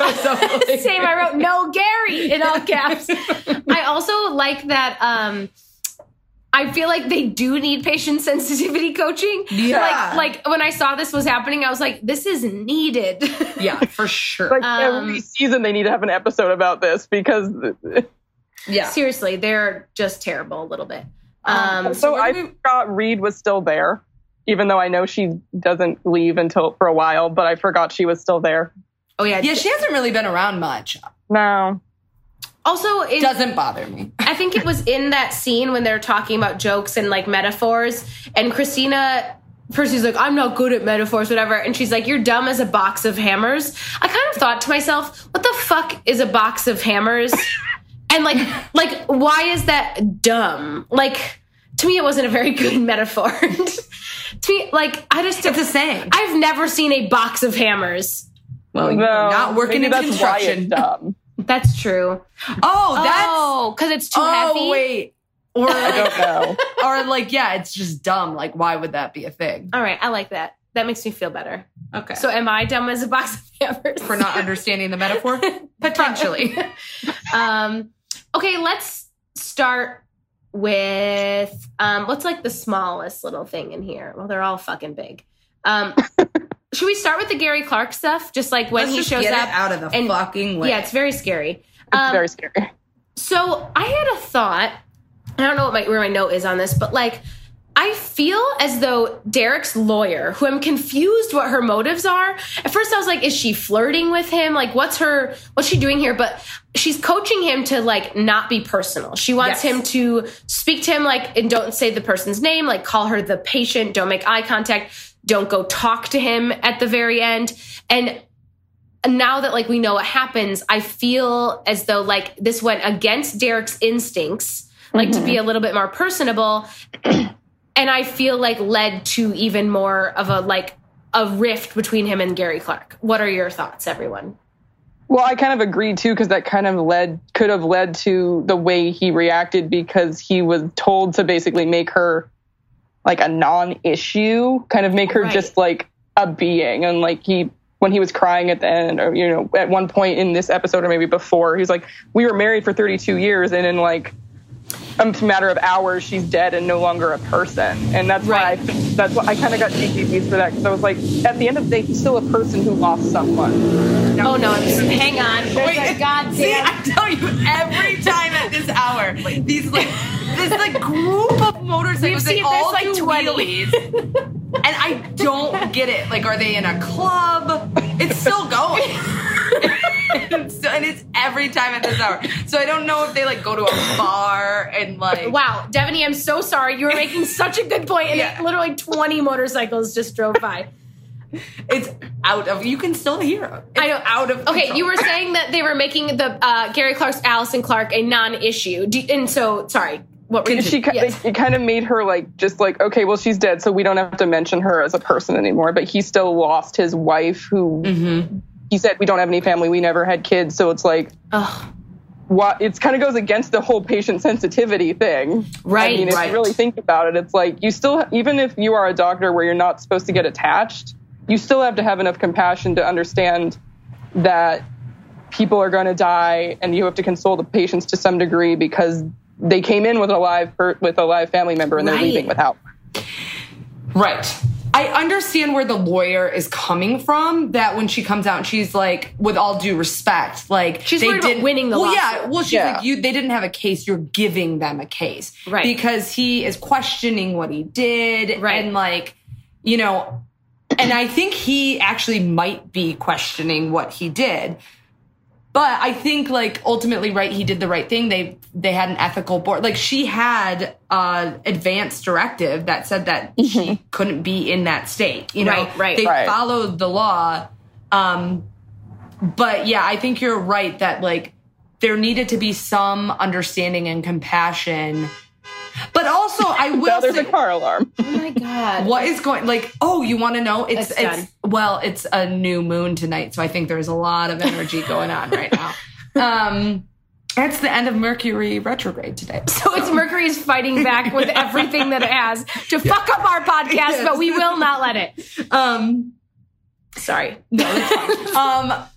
I wrote, no Gary in all caps. I also like that I feel like they do need patient sensitivity coaching.
Yeah.
Like when I saw this was happening, I was like, this is needed.
Yeah, for sure.
Like every season they need to have an episode about this because...
Yeah.
Seriously, they're just terrible a little bit.
So I forgot Reed was still there, even though I know she doesn't leave for a while, but I forgot she was still there.
Oh, yeah.
Yeah, she hasn't really been around much.
No.
Also,
it doesn't bother me.
I think it was in that scene when they're talking about jokes and like metaphors, and Percy's like, I'm not good at metaphors, whatever. And she's like, you're dumb as a box of hammers. I kind of thought to myself, what the fuck is a box of hammers? And like, why is that dumb? Like, to me, it wasn't a very good metaphor. To me, like, it's
the same.
I've never seen a box of hammers.
Well, you're not working in construction.
Why it's dumb.
That's true. Because it's too heavy.
Oh, wait. Or
I don't know.
Or like, yeah, it's just dumb. Like, why would that be a thing?
All right, I like that. That makes me feel better.
Okay.
So am I dumb as a box of hammers?
For not understanding the metaphor? Potentially.
Okay, let's start with what's like the smallest little thing in here? Well, they're all fucking big. Should we start with the Gary Clark stuff? Just like when he shows up
out of the fucking way.
Yeah, it's very scary.
It's very scary.
So I had a thought. I don't know where my note is on this, but like I feel as though Derek's lawyer, who I'm confused what her motives are. At first I was like, is she flirting with him? Like what's she doing here? But she's coaching him to like not be personal. She wants him to speak to him like, and don't say the person's name, like call her the patient, don't make eye contact, don't go talk to him at the very end. And now that like we know what happens, I feel as though like this went against Derek's instincts, like to be a little bit more personable. And I feel like led to even more of a rift between him and Gary Clark. What are your thoughts, everyone?
Well, I kind of agree too, because that kind of could have led to the way he reacted, because he was told to basically make her like a non-issue, kind of make her just like a being. And like when he was crying at the end, or at one point in this episode or maybe before, he was like, we were married for 32 years, and in like a matter of hours, she's dead and no longer a person. And that's why I kind of got GGBs for that, because I was like, at the end of the day, he's still a person who lost someone.
Hang on.
Wait, goddamn. I tell you, every time at this hour, these this group of motorcycles, they all do wheelies. And I don't get it. Like, are they in a club? It's still going. And it's every time at this hour. So I don't know if they like go to a bar and like...
Wow, Devaney, I'm so sorry. You were making such a good point, and literally 20 motorcycles just drove by.
It's out of, you can still hear it.
I know.
Out of
Okay,
control.
you were saying that they were making the Gary Clark's Allison Clark a non-issue. And so, sorry. What were
It kind of made her like, just like, okay, well, she's dead, so we don't have to mention her as a person anymore. But he still lost his wife, who he said, we don't have any family, we never had kids. So it's like, what? It kind of goes against the whole patient sensitivity thing.
Right.
I mean, if you really think about it, it's like you still, even if you are a doctor where you're not supposed to get attached, you still have to have enough compassion to understand that people are going to die, and you have to console the patients to some degree because they came in with a live family member and they're leaving without.
Right. I understand where the lawyer is coming from, that when she comes out and she's like, with all due respect, like
she's worried about winning the lawsuit.
Yeah, well, she's like, they didn't have a case, you're giving them a case.
Right.
Because he is questioning what he did. Right. And like, you know, and I think he actually might be questioning what he did. But I think, like, ultimately, right, he did the right thing. They had an ethical board. Like, she had advance directive that said that she couldn't be in that state. You know, they followed the law. But yeah, I think you're right that, like, there needed to be some understanding and compassion. But also, I will
there's
say,
a car alarm.
Oh my God.
What is going, like, oh, you want to know? It's
done.
It's a new moon tonight, so I think there's a lot of energy going on right now. It's the end of Mercury retrograde today.
So it's Mercury's fighting back with everything that it has to fuck up our podcast, but we will not let it. Sorry.
No, it's fine.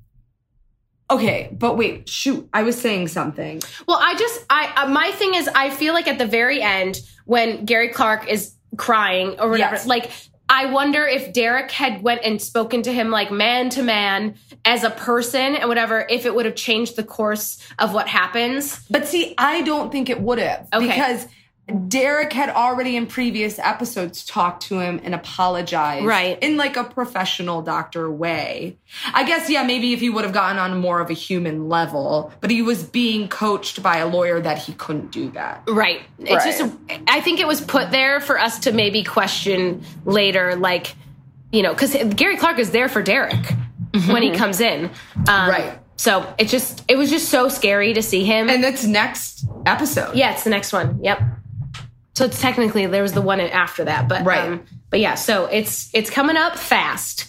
Okay, but wait, shoot, I was saying something.
Well, my thing is, I feel like at the very end, when Gary Clark is crying or whatever, like, I wonder if Derek had went and spoken to him like man to man as a person and whatever, if it would have changed the course of what happens.
But see, I don't think it would have.
Okay.
Because Derek had already in previous episodes talked to him and apologized.
Right.
In like a professional doctor way. I guess, yeah, maybe if he would have gotten on more of a human level, but he was being coached by a lawyer that he couldn't do that.
Right. It's just, I think it was put there for us to maybe question later, like, you know, because Gary Clark is there for Derek when he comes in.
Right.
So it was just so scary to see him.
And that's next episode.
Yeah, it's the next one. Yep. So it's technically, there was the one after that, but but yeah, so it's coming up fast.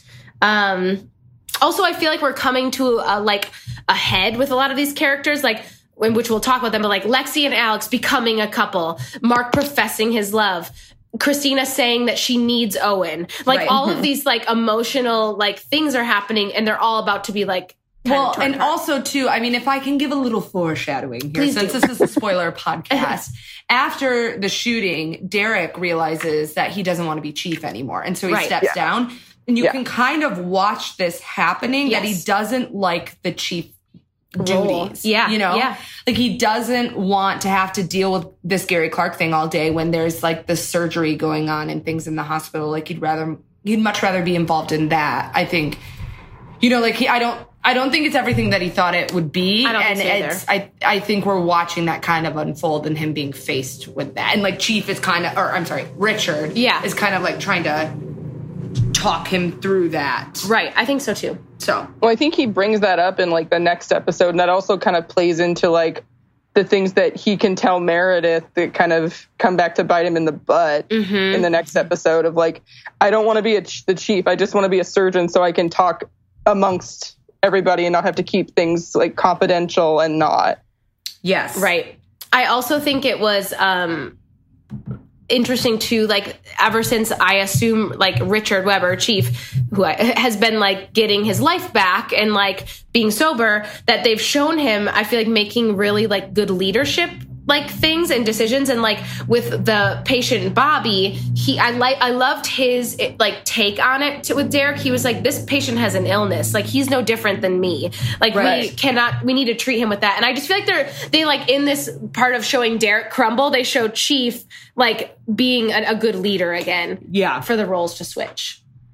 Also, I feel like we're coming to a head with a lot of these characters, like, which we'll talk about them, but like Lexi and Alex becoming a couple, Mark professing his love, Christina saying that she needs Owen, like all of these like emotional like things are happening, and they're all about to be like.
Well, and also, too, I mean, if I can give a little foreshadowing here, since this is a spoiler podcast, after the shooting, Derek realizes that he doesn't want to be chief anymore. And so he steps down. And you can kind of watch this happening, that he doesn't like the chief duties.
Yeah.
You know?
Yeah.
Like, he doesn't want to have to deal with this Gary Clark thing all day when there's, like, the surgery going on and things in the hospital. Like, he'd much rather be involved in that, I think. You know, like, I don't think it's everything that he thought it would be.
I don't think so either.
I think we're watching that kind of unfold and him being faced with that. And like Chief is Richard is kind of like trying to talk him through that.
Right. I think so too.
So,
well, I think he brings that up in like the next episode, and that also kind of plays into like the things that he can tell Meredith that kind of come back to bite him in the butt in the next episode of like, I don't want to be the chief. I just want to be a surgeon so I can talk amongst everybody and not have to keep things like confidential and not.
Yes.
Right. I also think it was interesting too, like ever since I assume like Richard Weber, chief, who has been like getting his life back and like being sober, that they've shown him, I feel like, making really like good leadership like things and decisions. And like with the patient Bobby, I loved his like take on it with Derek. He was like, this patient has an illness, like he's no different than me, like we need to treat him with that. And I just feel like they like in this part of showing Derek crumble, they show Chief like being a good leader again, for the roles to switch.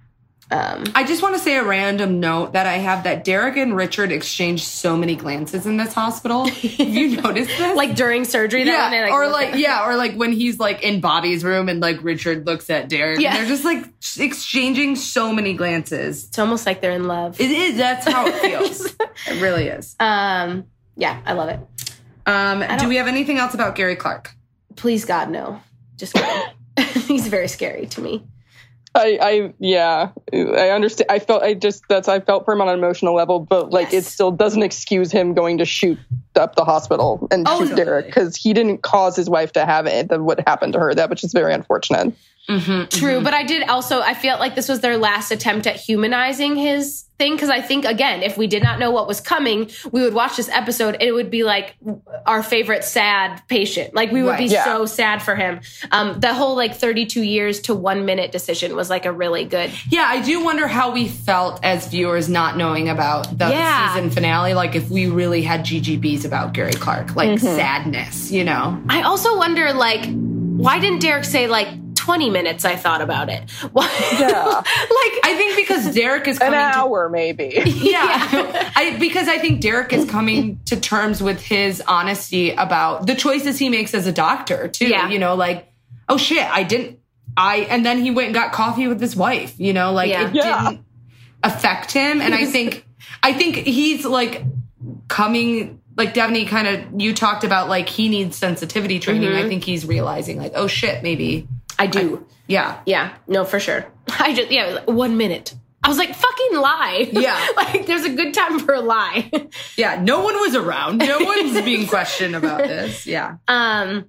I just want to say a random note that I have that Derek and Richard exchanged so many glances in this hospital. Have you noticed this?
Like during surgery, that
yeah, or like when he's like in Bobby's room and like Richard looks at Derek.
Yeah.
And they're just like exchanging so many glances.
It's almost like they're in love.
It is. That's how it feels. It really is.
Yeah, I love it.
Do we have anything else about Gary Clark?
Please, God, no. Just kidding. He's very scary to me.
I understand. I felt for him on an emotional level, but like it still doesn't excuse him going to shoot up the hospital and shoot Derek, because he didn't cause his wife to have it. What happened to her, that which is very unfortunate.
True, but I felt like this was their last attempt at humanizing his thing, because I think, again, if we did not know what was coming, we would watch this episode and it would be like our favorite sad patient. Like we would be so sad for him. The whole like 32 years to 1 minute decision was like a really good.
Yeah, I do wonder how we felt as viewers not knowing about the season finale. Like if we really had GGBs about Gary Clark, like sadness, you know?
I also wonder, like, why didn't Derek say like 20 minutes I thought about it? Why?
Yeah.
I think because Derek is coming
an hour maybe.
Because I think Derek is coming to terms with his honesty about the choices he makes as a doctor too.
Yeah.
You know, like, oh shit, and then he went and got coffee with his wife, you know, like it didn't affect him. And I think he's like coming, like Devaney, you talked about like he needs sensitivity training. I think he's realizing like, oh shit, maybe
I do. Yeah. No, for sure. 1 minute. I was like, fucking lie.
Yeah.
Like, there's a good time for a lie.
Yeah. No one was around. No one's being questioned about this. Yeah.
I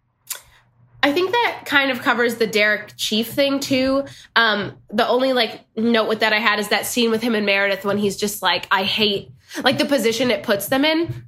think that kind of covers the Derek Chief thing, too. The only, like, note with that I had is that scene with him and Meredith when he's just like, I hate, like, the position it puts them in.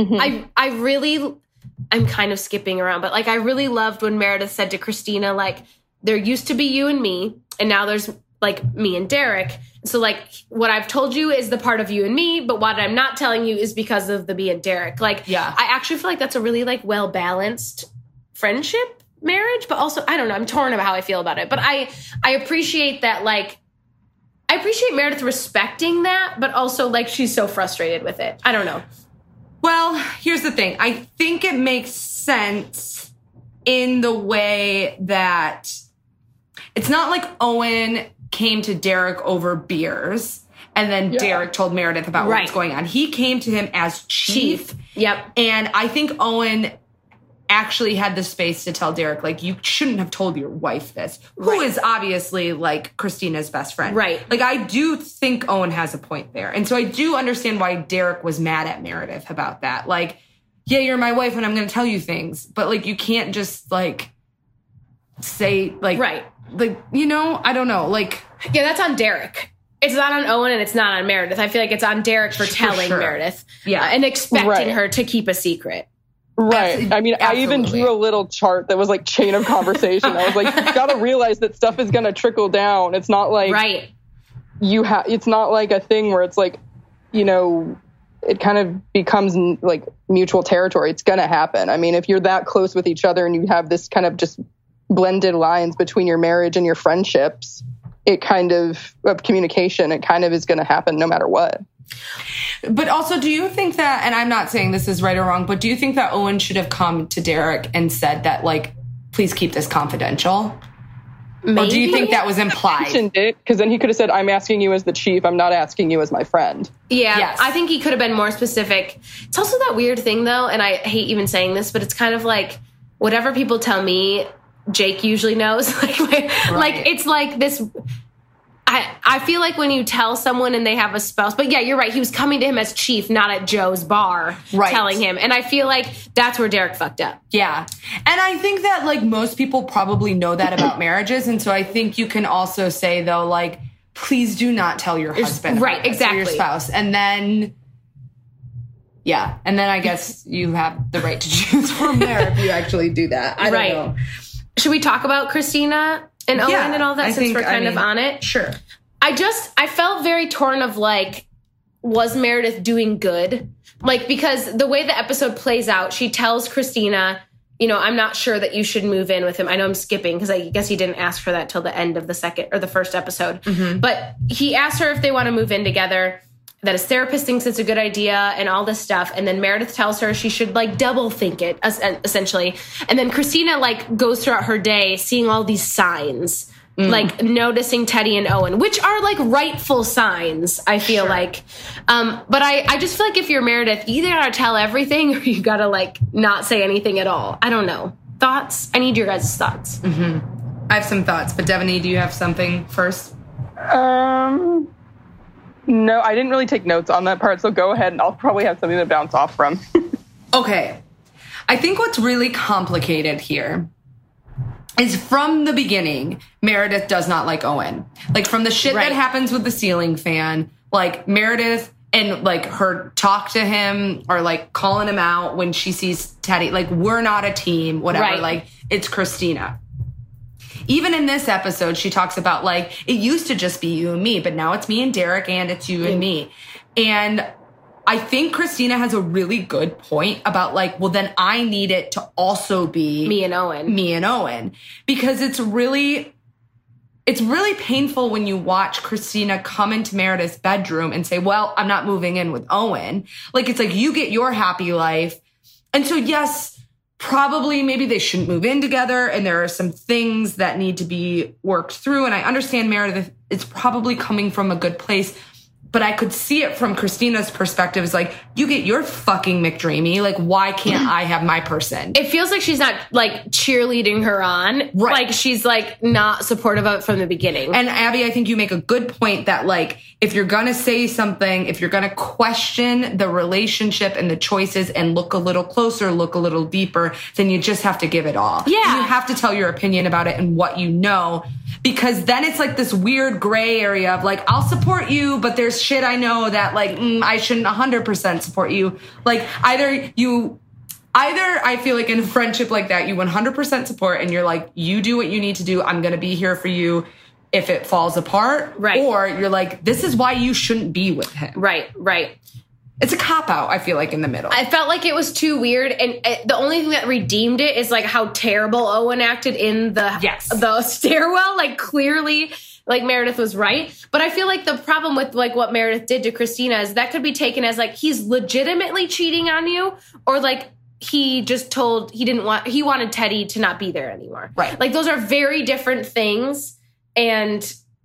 I'm kind of skipping around, but like I really loved when Meredith said to Christina, like, there used to be you and me, and now there's like me and Derek. So like what I've told you is the part of you and me, but what I'm not telling you is because of the me and Derek. Like, I actually feel like that's a really like well-balanced friendship marriage, but also, I don't know, I'm torn about how I feel about it. But I appreciate that, like, I appreciate Meredith respecting that, but also like she's so frustrated with it. I don't know.
Well, here's the thing. I think it makes sense in the way that it's not like Owen came to Derek over beers and then Derek told Meredith about what's going on. He came to him as chief.
Yep.
And I think Owen actually had the space to tell Derek, like, you shouldn't have told your wife this, who is obviously, like, Christina's best friend.
Right.
Like, I do think Owen has a point there. And so I do understand why Derek was mad at Meredith about that. Like, yeah, you're my wife and I'm going to tell you things. But, like, you can't just, like, say, like...
Right.
Like, you know, I don't know. Like...
Yeah, that's on Derek. It's not on Owen and it's not on Meredith. I feel like it's on Derek for telling Meredith.
Yeah.
And expecting her to keep a secret.
Right. I mean, I even drew a little chart that was like chain of conversation. I was like, you got to realize that stuff is going to trickle down. It's not like it's not like a thing where it's like, you know, it kind of becomes like mutual territory. It's going to happen. I mean, if you're that close with each other and you have this kind of just blended lines between your marriage and your friendships, it kind of communication, it kind of is going to happen no matter what.
But also, do you think that, and I'm not saying this is right or wrong, but do you think that Owen should have come to Derek and said that, like, please keep this confidential? Maybe? Or do you think that was implied?
Because then he could have said, I'm asking you as the chief. I'm not asking you as my friend.
Yeah, yes. I think he could have been more specific. It's also that weird thing, though, and I hate even saying this, but it's kind of like whatever people tell me, Jake usually knows. Like it's like this... I feel like when you tell someone and they have a spouse, but yeah, you're right. He was coming to him as chief, not at Joe's bar, telling him. And I feel like that's where Derek fucked up.
Yeah. And I think that like most people probably know that about marriages. And so I think you can also say though, like, please do not tell your husband.
Right, exactly.
Or your spouse. And then, yeah. And then I guess you have the right to choose from there if you actually do that. I don't know.
Should we talk about Christina and Owen and all that since we're kind of on it?
Sure.
I felt very torn of like, was Meredith doing good? Like, because the way the episode plays out, she tells Christina, I'm not sure that you should move in with him. I know I'm skipping because I guess he didn't ask for that till the end of the first episode. But he asked her if they want to move in together, that his therapist thinks it's a good idea and all this stuff. And then Meredith tells her she should like double think it, essentially. And then Christina like goes throughout her day seeing all these signs, like noticing Teddy and Owen, which are like rightful signs, I feel like. But I just feel like if you're Meredith, you either gotta tell everything or you gotta like not say anything at all. I don't know. Thoughts? I need your guys' thoughts.
I have some thoughts, but Devaney, do you have something first?
No, I didn't really take notes on that part, so go ahead and I'll probably have something to bounce off from.
Okay. I think what's really complicated here is from the beginning, Meredith does not like Owen. Like from the shit that happens with the ceiling fan, like Meredith and like her talk to him or like calling him out when she sees Teddy, like we're not a team, whatever, like it's Christina. Even in this episode, she talks about, like, it used to just be you and me, but now it's me and Derek and it's you and me. And I think Christina has a really good point about, like, well, then I need it to also be
me and Owen.
Because it's really painful when you watch Christina come into Meredith's bedroom and say, well, I'm not moving in with Owen. Like, it's like you get your happy life. And so, yes, probably maybe they shouldn't move in together and there are some things that need to be worked through. And I understand Meredith is probably coming from a good place, but I could see it from Christina's perspective. It's like, you get your fucking McDreamy. Like, why can't I have my person?
It feels like she's not, like, cheerleading her on.
Right.
Like, she's, like, not supportive of it from the beginning.
And, Abby, I think you make a good point that, like, if you're going to say something, if you're going to question the relationship and the choices and look a little closer, look a little deeper, then you just have to give it all.
Yeah.
You have to tell your opinion about it and what you know, because then it's like this weird gray area of, like, I'll support you, but there's shit I know that, like, I shouldn't 100% support you. Like, either I feel like in a friendship like that, you 100% support and you're like, you do what you need to do. I'm going to be here for you if it falls apart.
Right.
Or you're like, this is why you shouldn't be with him.
Right.
It's a cop-out, I feel like, in the middle.
I felt like it was too weird, and the only thing that redeemed it is, like, how terrible Owen acted in the stairwell. Like, clearly, like, Meredith was right. But I feel like the problem with, like, what Meredith did to Christina is that could be taken as, like, he's legitimately cheating on you, or, like, he just he wanted Teddy to not be there anymore.
Right.
Like, those are very different things, and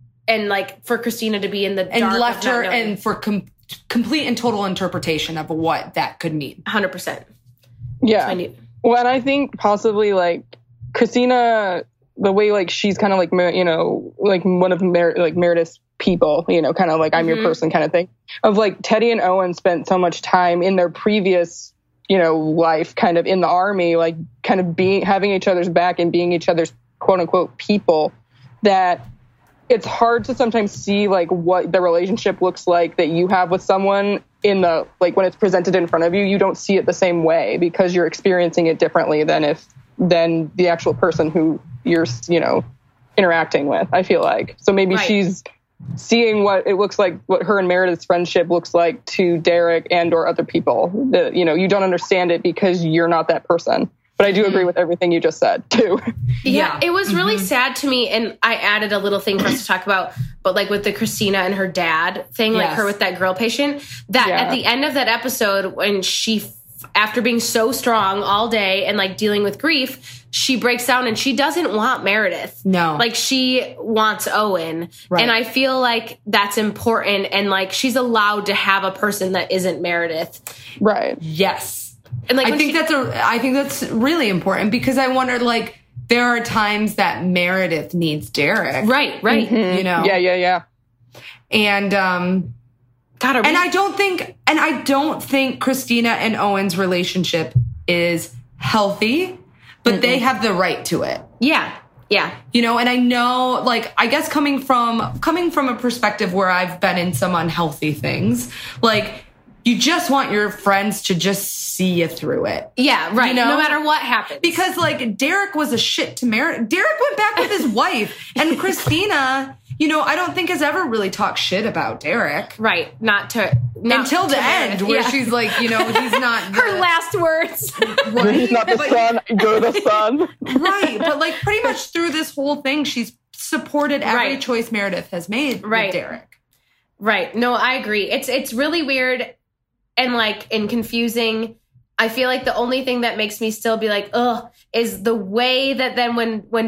like, for Christina to be in the dark
and left her,
knowing.
and for complete and total interpretation of what that could mean.
100%.
Yeah. Well, and I think possibly, like, Christina, the way, like, she's kind of like, like one of Meredith's people, kind of like, I'm your person kind of thing, of, like, Teddy and Owen spent so much time in their previous, life kind of in the army, like, kind of having each other's back and being each other's quote unquote people, that it's hard to sometimes see, like, what the relationship looks like that you have with someone in the, like, when it's presented in front of you, you don't see it the same way because you're experiencing it differently than the actual person who you're, interacting with, I feel like. So maybe she's seeing what it looks like, what her and Meredith's friendship looks like to Derek and or other people that, you don't understand it because you're not that person. But I do agree with everything you just said, too.
Yeah, it was really sad to me, and I added a little thing for us to talk about, but, like, with the Christina and her dad thing, like, her with that girl patient, that at the end of that episode, when she, after being so strong all day and, like, dealing with grief, she breaks down and she doesn't want Meredith.
No.
Like, she wants Owen.
Right. And
I feel like that's important, and, like, she's allowed to have a person that isn't Meredith.
Right.
Yes.
And, like,
I think that's really important because I wonder, like, there are times that Meredith needs Derek.
Right.
Mm-hmm. Yeah.
And
God,
I don't think Christina and Owen's relationship is healthy, but they have the right to it.
Yeah.
And I know, like, I guess coming from a perspective where I've been in some unhealthy things, like, you just want your friends to just see you through it.
Yeah, right. No matter what happens.
Because, like, Derek was a shit to Meredith. Derek went back with his wife. And Christina I don't think has ever really talked shit about Derek.
Right. Not
until the end, where she's like, he's not
her last words.
Right?
He's not the son. You're the son.
Right. But like pretty much through this whole thing, she's supported every choice Meredith has made with Derek.
Right. No, I agree. It's really weird and confusing. I feel like the only thing that makes me still be like, ugh, is the way that then when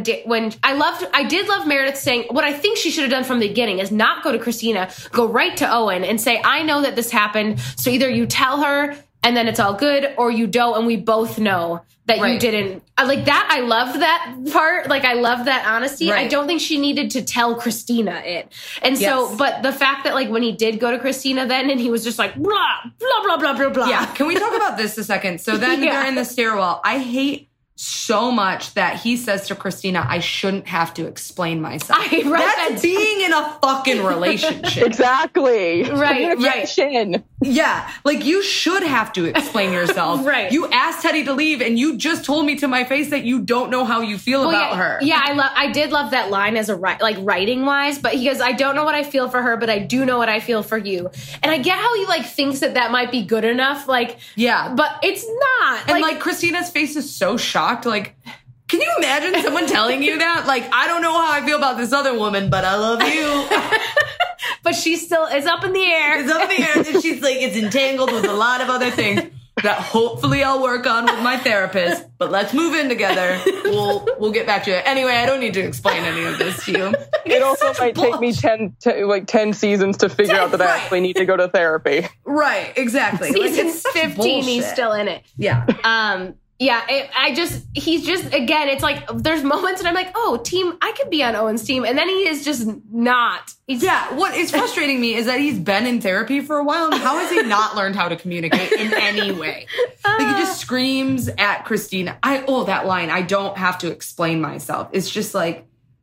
I did love Meredith saying what I think she should have done from the beginning is not go to Christina, go right to Owen and say, I know that this happened. So either you tell her and then it's all good, or you don't, and we both know that you didn't. Like that, I loved that part. Like, I love that honesty. Right. I don't think she needed to tell Christina it. And so, but the fact that, like, when he did go to Christina then, and he was just like, blah, blah, blah, blah, blah, blah.
Yeah, can we talk about this a second? So then they're in the stairwell. I hate so much that he says to Christina, I shouldn't have to explain myself. That's being in a fucking relationship.
Exactly.
Right.
Yeah. Like, you should have to explain yourself.
Right.
You asked Teddy to leave and you just told me to my face that you don't know how you feel about her.
Yeah, I did love that line as writing wise, but he goes, I don't know what I feel for her, but I do know what I feel for you. And I get how he like thinks that might be good enough. Like, yeah, but it's not.
And like Christina's face is so shocked. Like, can you imagine someone telling you that? Like, I don't know how I feel about this other woman, but I love you.
But she still is up in the air.
It's up in the air. And she's like, it's entangled with a lot of other things that hopefully I'll work on with my therapist. But let's move in together. We'll get back to it. Anyway, I don't need to explain any of this to you.
It also might take me 10 seasons to figure out that I actually need to go to therapy.
Right, exactly.
Season 15, he's still in it.
Yeah.
Yeah, he's just, again, it's like, there's moments and I'm like, oh, I could be on Owen's team. And then he is just not.
What is frustrating me is that he's been in therapy for a while. And how has he not learned how to communicate in any way? Like, he just screams at Christina. That line, I don't have to explain myself. It's just like,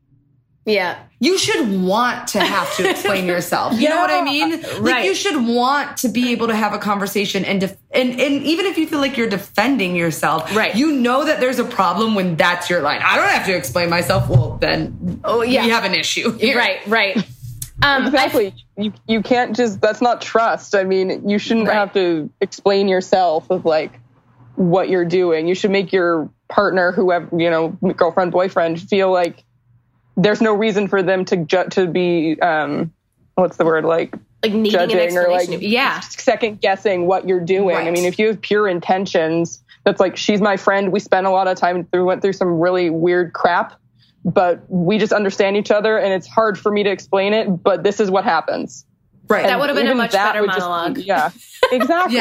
yeah.
You should want to have to explain yourself. You know what I mean?
Right.
Like, you should want to be able to have a conversation and even if you feel like you're defending yourself,
right.
You know that there's a problem when that's your line. I don't have to explain myself. Well, then we have an issue here.
Right.
Exactly. You can't just, that's not trust. I mean, you shouldn't have to explain yourself of like what you're doing. You should make your partner, whoever, girlfriend, boyfriend, feel like there's no reason for them to be, what's the word? Like
needing
judging or like second guessing what you're doing. Right. I mean, if you have pure intentions, that's like, she's my friend. We spent a lot of time went through some really weird crap, but we just understand each other and it's hard for me to explain it, but this is what happens.
Right. And that would have been a much better monologue.
Exactly.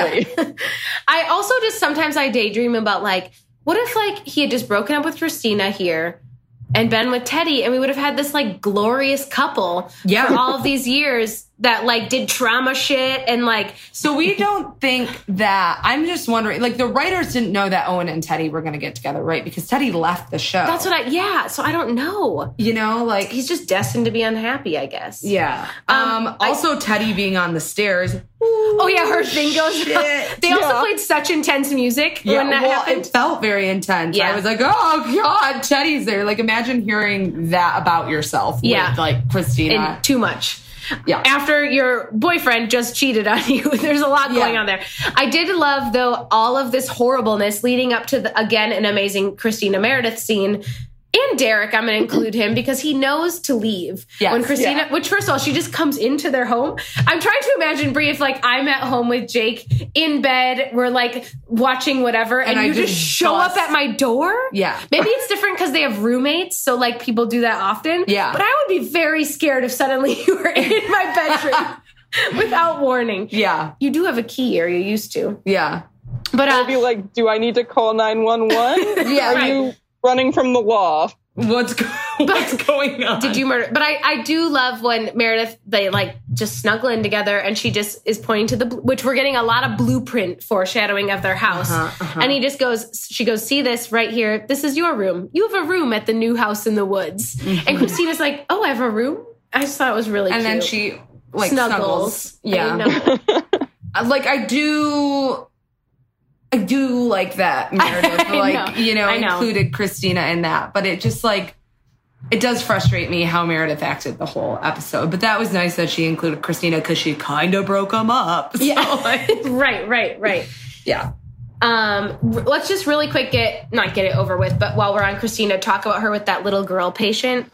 I also just, sometimes I daydream about like, what if like he had just broken up with Christina here and been with Teddy, and we would have had this like glorious couple for all of these years that like did trauma shit and like.
So we don't think that. I'm just wondering, like, the writers didn't know that Owen and Teddy were going to get together, right? Because Teddy left the show.
That's what so I don't know.
Like,
he's just destined to be unhappy, I guess.
Yeah. Also, Teddy being on the stairs.
Oh yeah, her thing goes up. They also played such intense music when that happened.
It felt very intense. I was like, oh God, Teddy's there. Like, imagine hearing that about yourself with like Christina.
And too much.
Yeah.
After your boyfriend just cheated on you, there's a lot going on there. I did love, though, all of this horribleness leading up to, again, an amazing Christina Meredith scene. And Derek, I'm going to include him because he knows to leave.
Yes.
When Christina, which first of all, she just comes into their home. I'm trying to imagine, Brie, if like I'm at home with Jake in bed, we're like watching whatever, and you just show up at my door.
Yeah.
Maybe it's different because they have roommates, so like people do that often.
Yeah.
But I would be very scared if suddenly you were in my bedroom without warning.
Yeah.
You do have a key, or you used to.
Yeah.
But
I'll be like, do I need to call 911?
Yeah.
Are you running from the law?
What's going on?
Did you murder? But I do love when Meredith, they like just snuggle in together and she just is pointing to which we're getting a lot of blueprint foreshadowing of their house. And she goes, see this right here. This is your room. You have a room at the new house in the woods. Mm-hmm. And Christina's like, oh, I have a room? I just thought it was really cute.
And then she like snuggles. Yeah. Like, I do like that Meredith, like, included Christina in that, but it just like, It does frustrate me how Meredith acted the whole episode, but that was nice that she included Christina because she kind of broke them up. So,
Yeah. Right.
Yeah.
Let's just really quick not get it over with, but while we're on Christina, talk about her with that little girl patient.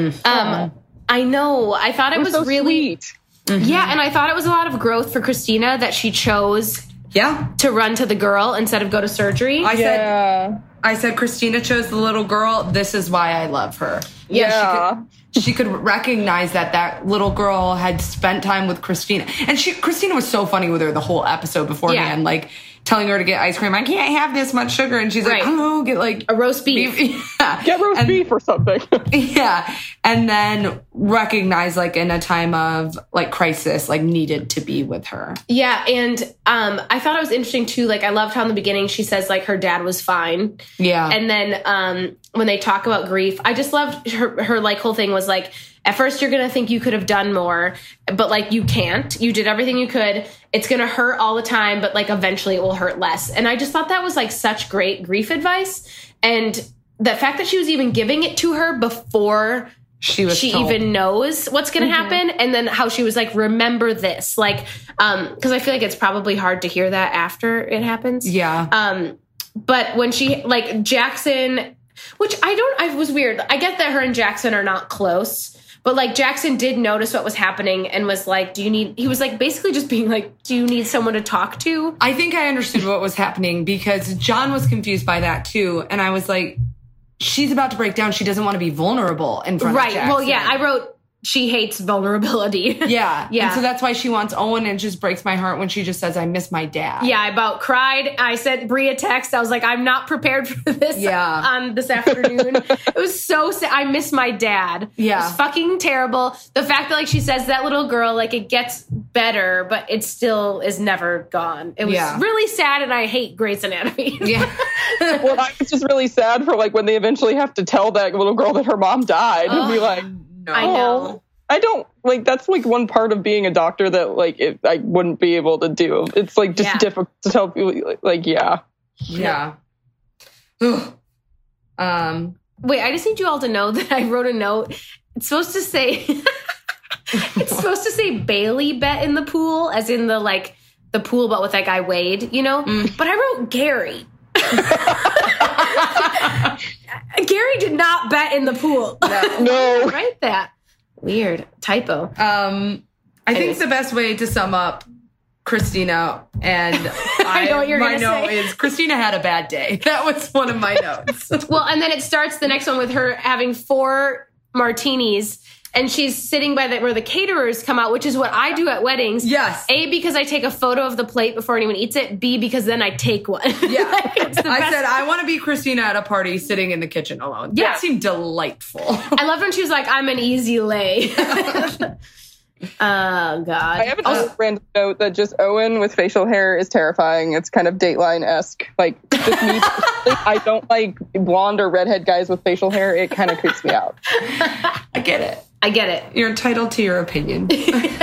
I know. I thought it was
so
really
sweet.
Yeah, and I thought it was a lot of growth for Christina that she chose to run to the girl instead of go to surgery.
I said Christina chose the little girl. This is why I love her.
Yeah.
She could recognize that little girl had spent time with Christina. And Christina was so funny with her the whole episode beforehand, like telling her to get ice cream. I can't have this much sugar. And she's like, oh, get like
a roast beef.
Yeah.
Get roast beef or something.
Yeah. And then recognize like in a time of like crisis, like needed to be with her.
Yeah. And I thought it was interesting too. Like I loved how in the beginning she says like her dad was fine.
Yeah.
And then when they talk about grief, I just loved her like whole thing was like, at first you're going to think you could have done more, but like you can't. You did everything you could. It's going to hurt all the time, but like eventually it will hurt less. And I just thought that was like such great grief advice. And the fact that she was even giving it to her before she even knows what's going to happen. And then how she was like, remember this. Like, because I feel like it's probably hard to hear that after it happens.
Yeah.
But when she, like Jackson, which I was weird. I get that her and Jackson are not close. But like Jackson did notice what was happening and was like, he was like basically just being like, do you need someone to talk to?
I think I understood what was happening because John was confused by that too. And I was like, she's about to break down. She doesn't want to be vulnerable in front of Jackson.
Well, yeah, I wrote she hates vulnerability.
Yeah.
Yeah.
And so that's why she wants Owen, and it just breaks my heart when she just says, I miss my dad.
Yeah, I about cried. I sent Brie a text. I was like, I'm not prepared for this on this afternoon. It was so sad. I miss my dad.
Yeah.
It was fucking terrible. The fact that like she says that little girl, like it gets better, but it still is never gone. It was really sad, and I hate Grey's Anatomy.
Yeah.
Well, I was just really sad for like when they eventually have to tell that little girl that her mom died and be like,
I know.
I don't like that's like one part of being a doctor that like I wouldn't be able to do. It's like just difficult to tell people like
Yeah.
Wait, I just need you all to know that I wrote a note. It's supposed to say Bailey bet in the pool, as in the pool but with that guy Wade, you know? But I wrote Gary. Gary did not bet in the pool.
No.
Write that. Weird. Typo.
I think the best way to sum up Christina and
I know what you're
my
gonna
note
say.
is Christina had a bad day. That was one of my notes.
Well, and then it starts the next one with her having 4 martinis. And she's sitting by where the caterers come out, which is what I do at weddings.
Yes.
A, because I take a photo of the plate before anyone eats it. B, because then I take one.
Yeah.
It's the
I
best.
said, I want to be Christina at a party sitting in the kitchen alone.
Yeah.
That seemed delightful.
I loved when she was like, I'm an easy lay. Oh, God.
I have a random note that just Owen with facial hair is terrifying. It's kind of Dateline-esque. Like, just me. I don't like blonde or redhead guys with facial hair. It kind of creeps me out.
I get it. You're entitled to your opinion.
We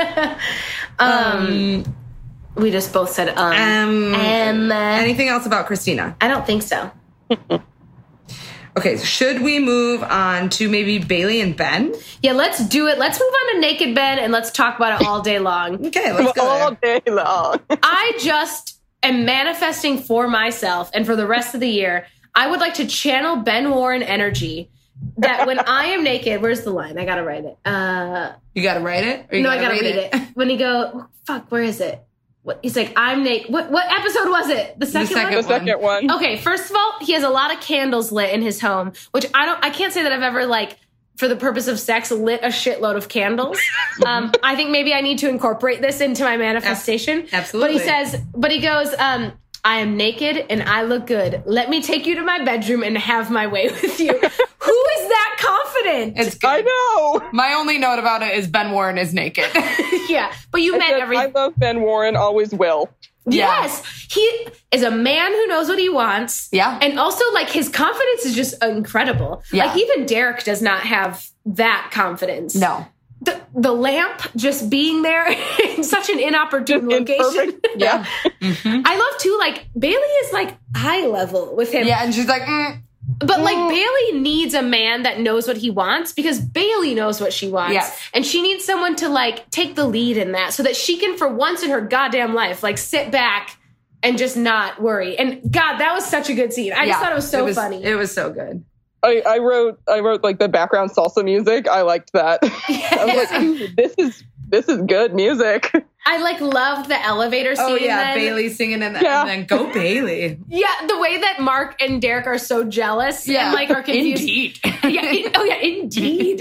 just both said,
anything else about Christina?
I don't think so.
Okay, so should we move on to maybe Bailey and Ben?
Yeah, let's do it. Let's move on to Naked Ben and let's talk about it all day long.
Okay, let's go
all day long.
I just am manifesting for myself and for the rest of the year. I would like to channel Ben Warren energy. That when I am naked, where's the line? I gotta write it.
You gotta write it? Or you
no, I gotta read it. When he where is it? What, he's like, I'm naked. What episode was it? The second one?
The second one.
Okay, first of all, he has a lot of candles lit in his home, which I can't say that I've ever for the purpose of sex, lit a shitload of candles. I think maybe I need to incorporate this into my manifestation.
Absolutely.
But he goes, I am naked and I look good. Let me take you to my bedroom and have my way with you. Who is that confident?
It's good.
I know.
My only note about it is Ben Warren is naked.
Yeah, but you meant everything.
I love Ben Warren, always will.
Yes, he is a man who knows what he wants.
Yeah.
And also, his confidence is just incredible.
Yeah.
Even Derek does not have that confidence.
No.
The lamp just being there in such an inopportune location.
Yeah.
I love, too, Bailey is, eye level with him.
Yeah, and she's like,
But like Bailey needs a man that knows what he wants because Bailey knows what she wants.
Yes.
And she needs someone to like take the lead in that so that she can for once in her goddamn life like sit back and just not worry. And God, that was such a good scene. I just thought it was so funny.
It was so good.
I wrote like the background salsa music. I liked that. I was like, ooh, this is good music.
I like loved the elevator scene.
Oh yeah,
then.
Bailey singing and then go Bailey.
Yeah, the way that Mark and Derek are so jealous and like are confused.
Indeed.
Indeed.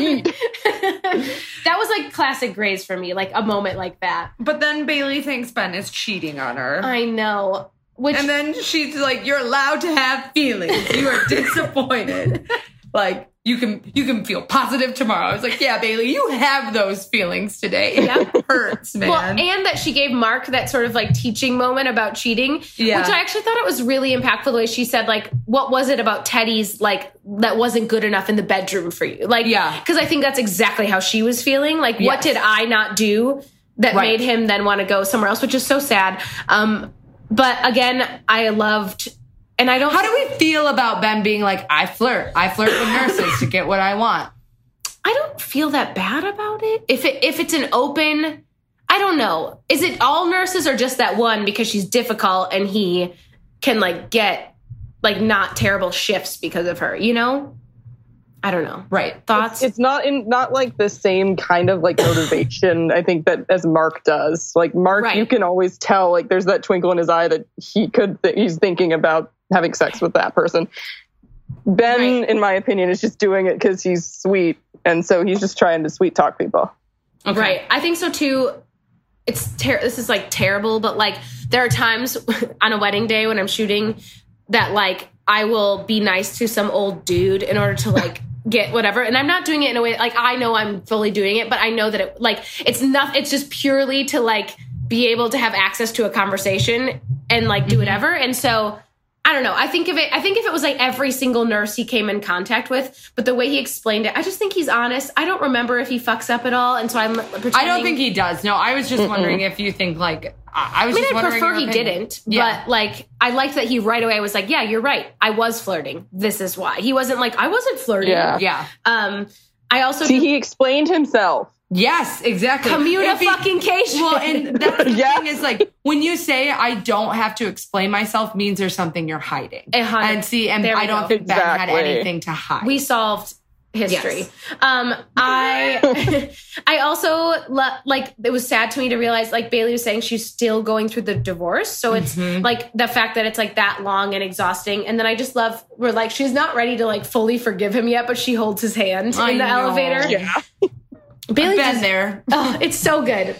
That was like classic Grey's for me, like a moment like that.
But then Bailey thinks Ben is cheating on her.
I know.
And then she's like, "You're allowed to have feelings. You are disappointed. Like you can feel positive tomorrow." I was like, "Yeah, Bailey, you have those feelings today. It hurts, man."
Well, and that she gave Mark that sort of like teaching moment about cheating, which I actually thought it was really impactful the way she said, like, what was it about Teddy's like that wasn't good enough in the bedroom for you? Like, because I think that's exactly how she was feeling. Like, what did I not do that made him then want to go somewhere else? Which is so sad. But again, I loved. And I don't.
How do we feel about Ben being like, I flirt with nurses to get what I want?
I don't feel that bad about it. If it's an open, I don't know. Is it all nurses or just that one because she's difficult and he can like get like not terrible shifts because of her? You know, I don't know.
Right?
Thoughts?
It's not like the same kind of like motivation. I think that as Mark does. Like Mark, you can always tell like there's that twinkle in his eye that he's thinking about having sex with that person. Ben, in my opinion, is just doing it because he's sweet. And so he's just trying to sweet talk people.
Okay. Right. I think so too. This is like terrible, but like there are times on a wedding day when I'm shooting that like I will be nice to some old dude in order to like get whatever. And I'm not doing it in a way like I know I'm fully doing it, but I know that it like it's just purely to like be able to have access to a conversation and like do whatever. And so I don't know. I think if it was like every single nurse he came in contact with, but the way he explained it, I just think he's honest. I don't remember if he fucks up at all, and so I'm pretending. I
don't think he does. No, I was just wondering if you think like I was. I mean, just wondering.
I prefer he didn't, but like I liked that he right away was like, "Yeah, you're right. I was flirting. This is why." He wasn't like, "I wasn't flirting."
Yeah.
I also
he explained himself.
Yes, exactly.
Communication.
Well, and that's the thing is like when you say I don't have to explain myself means there's something you're hiding. And see, and I don't think Ben had anything to hide.
We solved history. Yes. I also like it was sad to me to realize like Bailey was saying she's still going through the divorce. So it's like the fact that it's like that long and exhausting. And then I just love we're like she's not ready to like fully forgive him yet, but she holds his hand in the elevator.
Yeah.
Bailey
been there.
Oh, it's so good.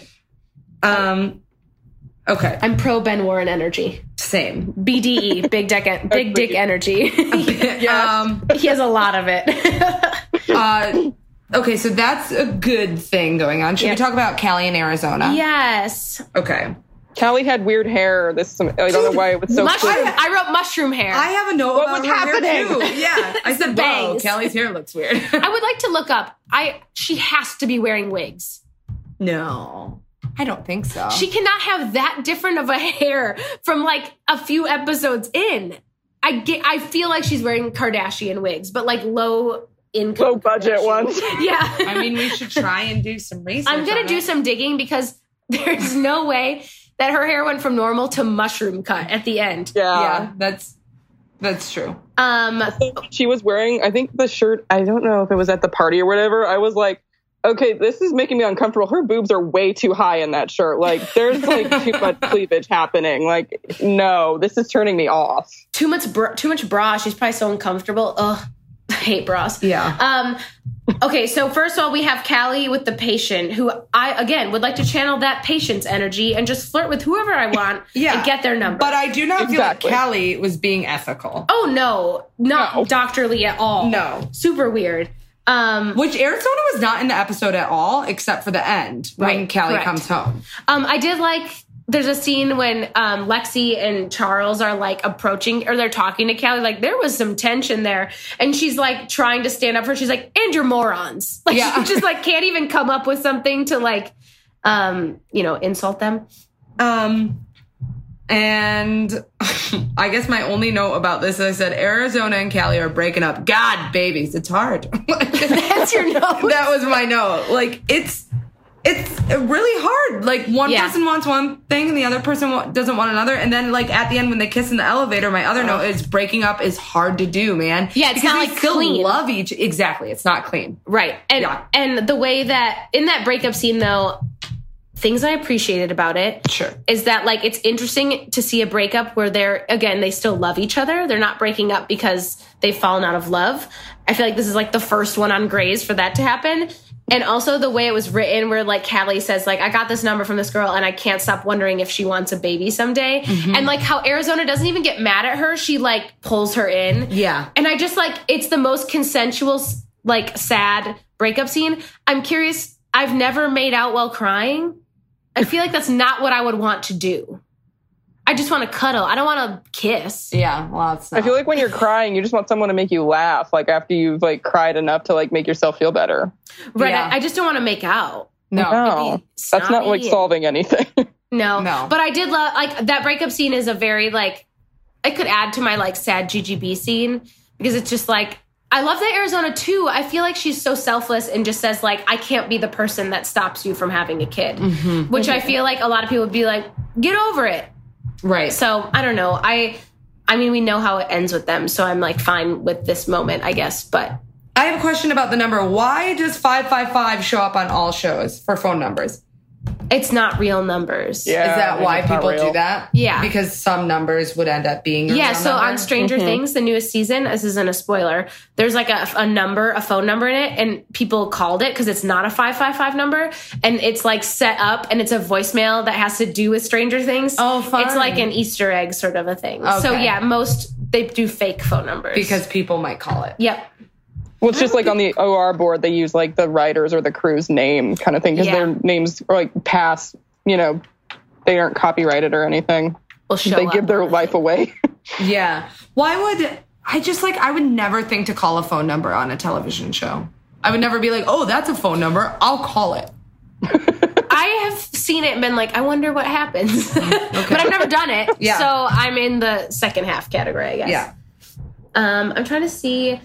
Okay.
I'm pro Ben Warren energy.
Same.
BDE, big dick energy. He has a lot of it.
Okay, so that's a good thing going on. Should we talk about Callie in Arizona?
Yes.
Okay.
Callie had weird hair. I don't know why it was so clear.
I wrote mushroom hair.
I have a note about her hair too. Yeah. I said, whoa, Callie's hair looks weird.
I would like to look up. She has to be wearing wigs.
No. I don't think so.
She cannot have that different of a hair from like a few episodes in. I feel like she's wearing Kardashian wigs, but like low income.
Low budget ones.
Yeah.
I mean, we should try and do some research.
I'm going to do some digging because there's no way that her hair went from normal to mushroom cut at the end.
Yeah,
that's true.
She was wearing, I think the shirt, I don't know if it was at the party or whatever. I was like, okay, this is making me uncomfortable. Her boobs are way too high in that shirt. Like, there's like too much cleavage happening. Like, no, this is turning me off.
Too much bra. She's probably so uncomfortable. Ugh, I hate bras.
Yeah.
Okay, so first of all, we have Callie with the patient, who I, again, would like to channel that patient's energy and just flirt with whoever I want and get their number.
But I do not feel like Callie was being ethical.
Oh, no. Not doctorly at all.
No.
Super weird.
Which Arizona was not in the episode at all, except for the end, when Callie comes home.
I did like... There's a scene when Lexi and Charles are like approaching, or they're talking to Callie. Like there was some tension there, and she's like trying to stand up for her. She's like, "And you're morons!" Like she just like can't even come up with something to like, insult them.
And I guess my only note about this is I said Arizona and Callie are breaking up. God, babies, it's hard.
That's your note.
That was my note. Like, it's really hard. Like, one person wants one thing and the other person doesn't want another. And then, like, at the end when they kiss in the elevator, my other note is breaking up is hard to do, man.
Yeah, it's
because
not
they
like
still
clean.
love each. Exactly, it's not clean.
Right. And the way that in that breakup scene, though, things I appreciated about it is that, like, it's interesting to see a breakup where they still love each other. They're not breaking up because they've fallen out of love. I feel like this is like the first one on Grey's for that to happen. And also the way it was written where, like, Callie says, like, I got this number from this girl and I can't stop wondering if she wants a baby someday. Mm-hmm. And, like, how Arizona doesn't even get mad at her. She, like, pulls her in.
Yeah.
And I just, like, it's the most consensual, like, sad breakup scene. I'm curious. I've never made out while crying. I feel like that's not what I would want to do. I just want to cuddle. I don't want to kiss.
Yeah, well, it's not.
I feel like when you're crying, you just want someone to make you laugh, like after you've like cried enough to like make yourself feel better.
Right.
Yeah.
I just don't want to make out.
No, that's not like solving anything.
No. But I did love, like, that breakup scene is a very, like, I could add to my, like, sad GGB scene because it's just like, I love that Arizona too. I feel like she's so selfless and just says, like, I can't be the person that stops you from having a kid, which I feel like a lot of people would be like, get over it.
Right.
So I don't know. I mean, we know how it ends with them. So I'm like fine with this moment, I guess. But
I have a question about the number. Why does 555 show up on all shows for phone numbers?
it's not real numbers.
Yeah,
is that why people do that?
Yeah.
Because some numbers would end up being your
yeah,
real
so
number?
on Stranger Things, the newest season, this isn't a spoiler, there's like a phone number in it, and people called it because it's not a 555 number, and it's like set up, and it's a voicemail that has to do with Stranger Things.
Oh, fun.
It's like an Easter egg sort of a thing.
Okay.
So yeah, they do fake phone numbers.
Because people might call it.
Yep.
Well, it's just like on the OR board, they use like the writer's or the crew's name kind of thing because their names are like past, they aren't copyrighted or anything. They give their life away.
Yeah. Why would I would never think to call a phone number on a television show. I would never be like, oh, that's a phone number. I'll call it.
I have seen it and been like, I wonder what happens. But I've never done it.
Yeah.
So I'm in the second half category, I guess.
Yeah.
I'm trying to see.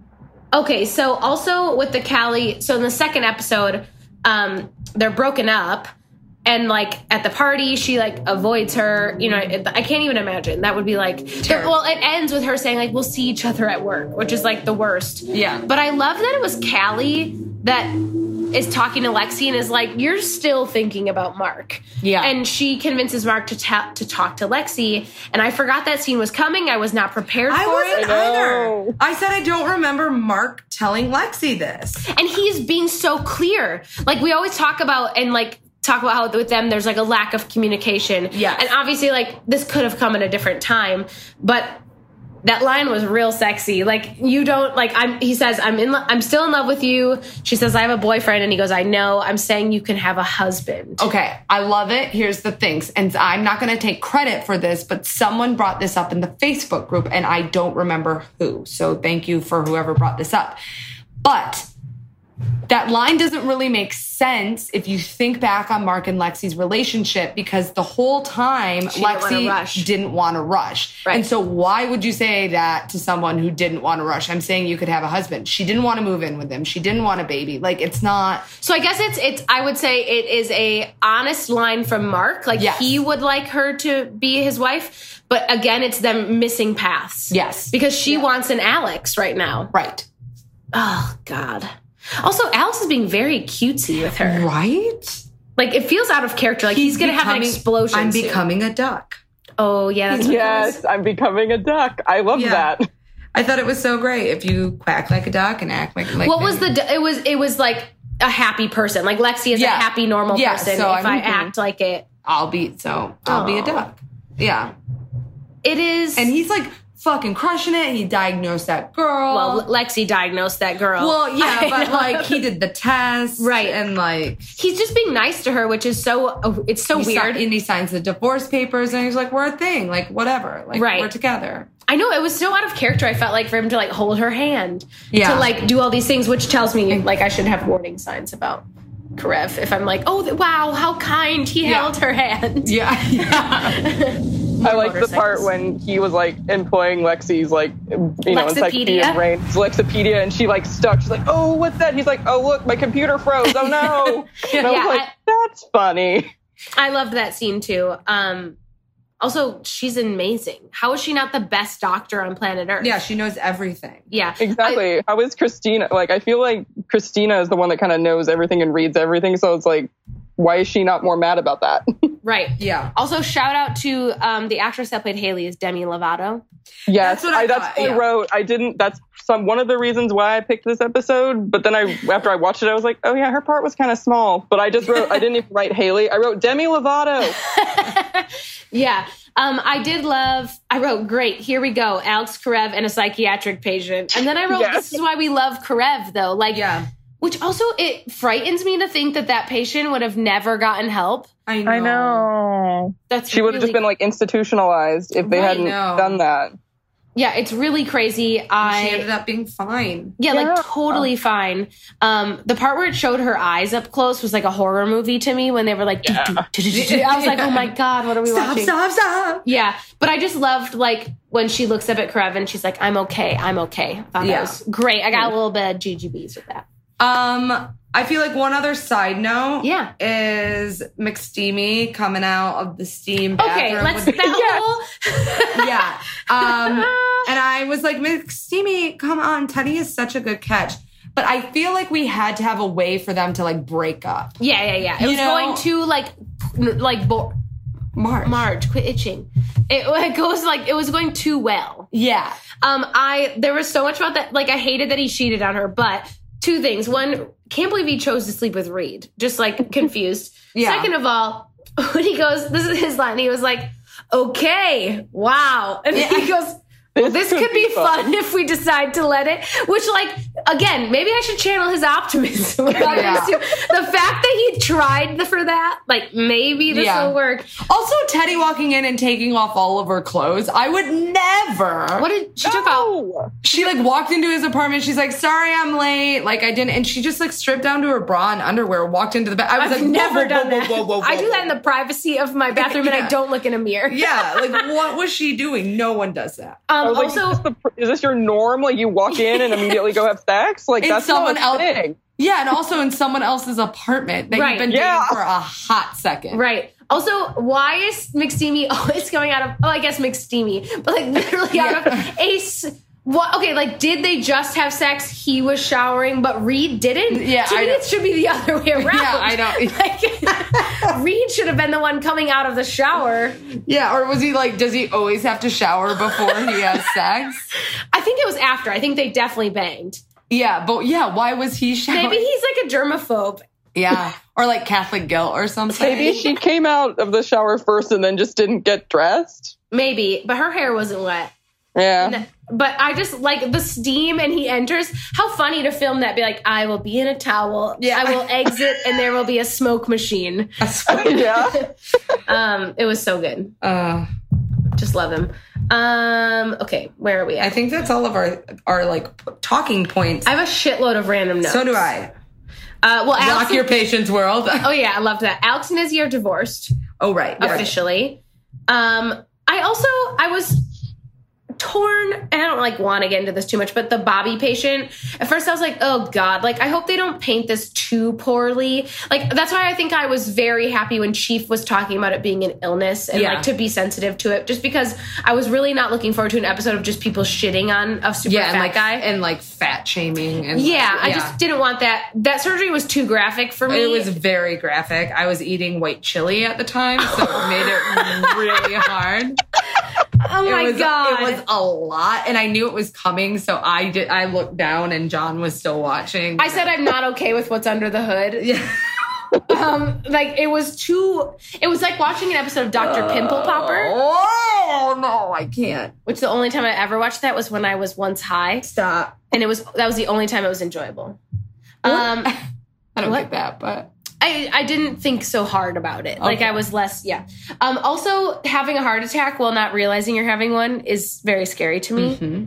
Okay, so also with the Callie, so in the second episode, they're broken up, and like at the party, she like avoids her. I can't even imagine. That would be like, well, it ends with her saying like, we'll see each other at work, which is like the worst.
Yeah.
But I love that it was Callie that is talking to Lexi and is like, you're still thinking about Mark.
Yeah.
And she convinces Mark to talk to Lexi. And I forgot that scene was coming. I was not prepared for it.
I wasn't either. I said I don't remember Mark telling Lexi this.
And he's being so clear. Like we always talk about how with them there's like a lack of communication.
Yeah.
And obviously like this could have come at a different time, but that line was real sexy. Like you don't like he says I'm still in love with you. She says I have a boyfriend, and he goes, I know. I'm saying you can have a husband.
Okay, I love it. Here's the things, and I'm not going to take credit for this, but someone brought this up in the Facebook group, and I don't remember who. So thank you for whoever brought this up. But that line doesn't really make sense if you think back on Mark and Lexi's relationship, because the whole time Lexi didn't want to rush.
Right.
And so why would you say that to someone who didn't want to rush? I'm saying you could have a husband. She didn't want to move in with him. She didn't want a baby. Like, it's not.
So I guess it's I would say it is a honest line from Mark. Like he would like her to be his wife. But again, it's them missing paths.
Yes.
Because she wants an Alex right now.
Right.
Oh, God. Also, Alex is being very cutesy with her.
Right?
Like, it feels out of character. Like, he's going to have an explosion
I'm
soon.
becoming a duck.
Oh, yeah. That's what
Yes, I'm becoming a duck. I love that.
I thought it was so great. If you quack like a duck and act like
what was it was like a happy person. Like, Lexi is a happy, normal person.
So
if I act like it.
I'll be a duck. Yeah.
It is.
And he's like fucking crushing it. He diagnosed that girl.
Well, Lexi diagnosed that girl.
Well, yeah, but like he did the test.
Right.
And like
he's just being nice to her, which is it's so weird.
And he signs the divorce papers and he's like, we're a thing. Like, whatever. Like, we're together.
I know, it was so out of character. I felt like for him to like hold her hand.
Yeah.
To like do all these things, which tells me like I should have warning signs about Karev if I'm like, oh, wow, how kind he held her hand.
Yeah.
I like the part when he was like employing Lexi's like, encyclopedia brain, Lexipedia, and she like stuck. She's like, oh, what's that? He's like, oh, look, my computer froze. Oh no. And I was like, that's funny.
I loved that scene too. Also, she's amazing. How is she not the best doctor on planet Earth?
Yeah, she knows everything.
Yeah.
Exactly. How is Christina? Like, I feel like Christina is the one that kind of knows everything and reads everything. So it's like, why is she not more mad about that?
Right.
Yeah.
Also, shout out to the actress that played Haley is Demi Lovato.
Yes, that's what I wrote. I didn't. That's one of the reasons why I picked this episode. But then after I watched it, I was like, oh yeah, her part was kind of small. But I just wrote. I didn't even write Haley. I wrote Demi Lovato.
Yeah. I wrote, great, here we go, Alex Karev and a psychiatric patient. And then I wrote, This is why we love Karev, though. Like, yeah. Which also, it frightens me to think that patient would have never gotten help.
I know.
She would have just been, like, institutionalized if they hadn't done that.
Yeah, it's really crazy.
She ended up being fine.
Yeah, like totally fine. The part where it showed her eyes up close was like a horror movie to me when they were like, I was like, oh my God, what are we watching?
Stop.
Yeah, but I just loved like when she looks up at Karev and she's like, I'm okay. I thought that was great. I got a little bit of GGBs with that.
I feel like one other side note is McSteamy coming out of the steam bathroom.
Okay,
yeah. And I was like, McSteamy, come on. Teddy is such a good catch. But I feel like we had to have a way for them to like break up.
Yeah. It was going to Marge, quit itching. It was going too well.
Yeah.
There was so much about that. Like, I hated that he cheated on her, but two things. One, can't believe he chose to sleep with Reed. Just like confused.
Yeah.
Second of all, when he goes, this is his line. He was like, okay, wow. And then he goes, well, this could be fun if we decide to let it. Which, like, again, maybe I should channel his optimism. The fact that he tried for that, like, maybe this will work.
Also, Teddy walking in and taking off all of her clothes. I would never.
What did she took off?
She, like, walked into his apartment. She's like, sorry, I'm late. Like, I didn't. And she just, like, stripped down to her bra and underwear, walked into the bed. I was
I've
like,
never done that.
Whoa.
I do that in the privacy of my bathroom and I don't look in a mirror.
Yeah. Like, what was she doing? No one does that.
Also,
is this your norm? Like, you walk in and immediately go have sex? Like, that's someone else.
Yeah, and also in someone else's apartment that you've been dating for a hot second.
Right. Also, why is McSteamy always coming out of, I guess McSteamy, but like literally out of Ace. What? Okay, like, did they just have sex? He was showering, but Reed didn't?
Yeah,
to me, it should be the other way around.
Yeah, I know.
Like, Reed should have been the one coming out of the shower.
Yeah, or was he like, does he always have to shower before he has sex?
I think it was after. I think they definitely banged.
Yeah, but why was he showering?
Maybe he's like a germaphobe.
Yeah, or like Catholic guilt or something.
Maybe she came out of the shower first and then just didn't get dressed.
Maybe, but her hair wasn't wet.
Yeah.
But I just like the steam and he enters. How funny to film that. Be like, I will be in a towel. Yeah. I will exit and there will be a smoke machine.
Yeah.
It was so good. Just love him. Okay, where are we at?
I think that's all of our like talking points.
I have a shitload of random notes.
So do I.
Alex
your patient's world.
Oh yeah, I love that. Alex and Izzy are divorced.
Oh right.
Officially. I was torn, and I don't like want to get into this too much, but the Bobby patient, at first I was like, oh God, like I hope they don't paint this too poorly. Like that's why I think I was very happy when Chief was talking about it being an illness and like to be sensitive to it, just because I was really not looking forward to an episode of just people shitting on a super fat guy
and like fat shaming and
I just didn't want that. That surgery was too graphic for me.
It was very graphic. I was eating white chili at the time, so it made it really hard.
Oh my God.
It was a lot, and I knew it was coming, so I looked down, and John was still watching.
I said I'm not okay with what's under the hood.
Yeah.
Like, it was like watching an episode of Dr. Pimple Popper.
Oh, no, I can't.
Which the only time I ever watched that was when I was once high.
Stop.
And that was the only time it was enjoyable.
I don't get that, but...
I didn't think so hard about it. Okay. Like, I was less, also, having a heart attack while not realizing you're having one is very scary to me.
Mm-hmm.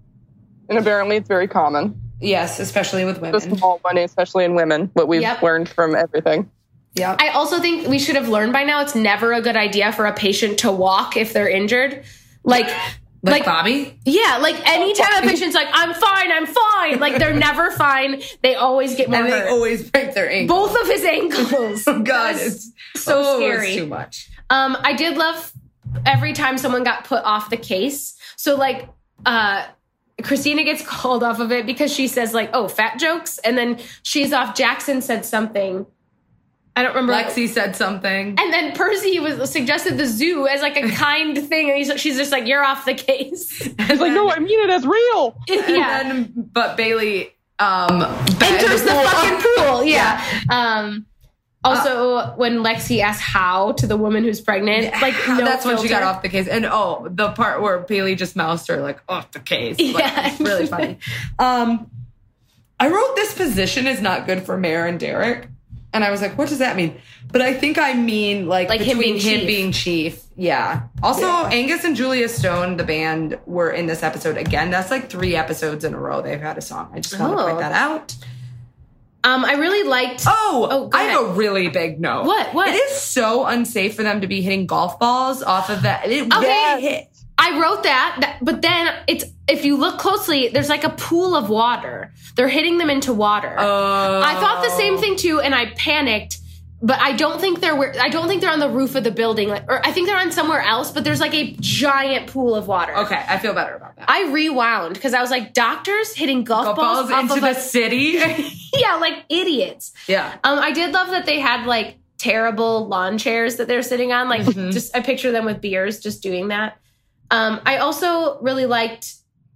And apparently it's very common.
Yes, especially with women.
The small one, especially in women, what we've learned from everything.
Yeah.
I also think we should have learned by now it's never a good idea for a patient to walk if they're injured. Like
Bobby?
Yeah, like anytime a patient's like, I'm fine. Like they're never fine. They always get more
And they
hurt.
always break their ankle.
Both of his ankles.
Oh, God. It's
so scary.
It's too much.
I did love every time someone got put off the case. So like, Christina gets called off of it because she says like, oh, fat jokes. And then she's off. Jackson said something. I don't remember.
Lexi said something.
And then Percy suggested the zoo as like a kind thing. And she's just like, you're off the case.
He's like, no, I mean it as real.
Yeah.
But Bailey
enters the fucking pool. Yeah. Also, when Lexi asks how to the woman who's pregnant, like no
that's when she got
filter.
off the case. And the part where Bailey just moused her like off the case. Like,
Yeah.
it's really funny. I wrote this position is not good for Mare and Derek. And I was like, what does that mean? But I think I mean like
him
between
being
being chief. Yeah. Also, Angus and Julia Stone, the band, were in this episode again. That's like 3 episodes in a row they've had a song. I just want to point that out.
I really liked.
Oh,
go
I
ahead.
have a really big note.
What?
It is so unsafe for them to be hitting golf balls off of that. They hit.
I wrote that, but then if you look closely, there's like a pool of water. They're hitting them into water. I thought the same thing too, and I panicked. But I don't think they're on the roof of the building, or I think they're on somewhere else. But there's like a giant pool of water.
Okay, I feel better about that.
I rewound because I was like, doctors hitting golf balls off
into
of
the city.
yeah, like idiots.
Yeah.
I did love that they had like terrible lawn chairs that they're sitting on. Like just I picture them with beers just doing that. I also really liked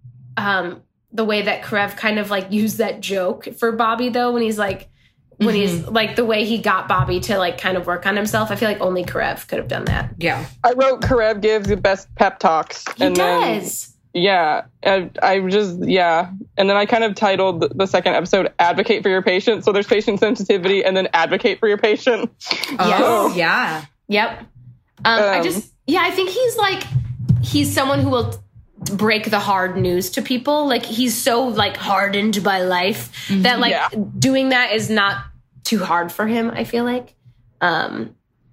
the way that Karev kind of like used that joke for Bobby though when he's like he's like the way he got Bobby to like kind of work on himself. I feel like only Karev could have done that.
Yeah.
I wrote Karev gives the best pep talks.
He does.
And then I kind of titled the second episode "Advocate for Your Patient." So there's patient sensitivity, and then advocate for your patient.
Oh, yeah.
Yep. I think he's someone who will break the hard news to people. Like he's so like hardened by life that like doing that is not too hard for him. I feel like.
I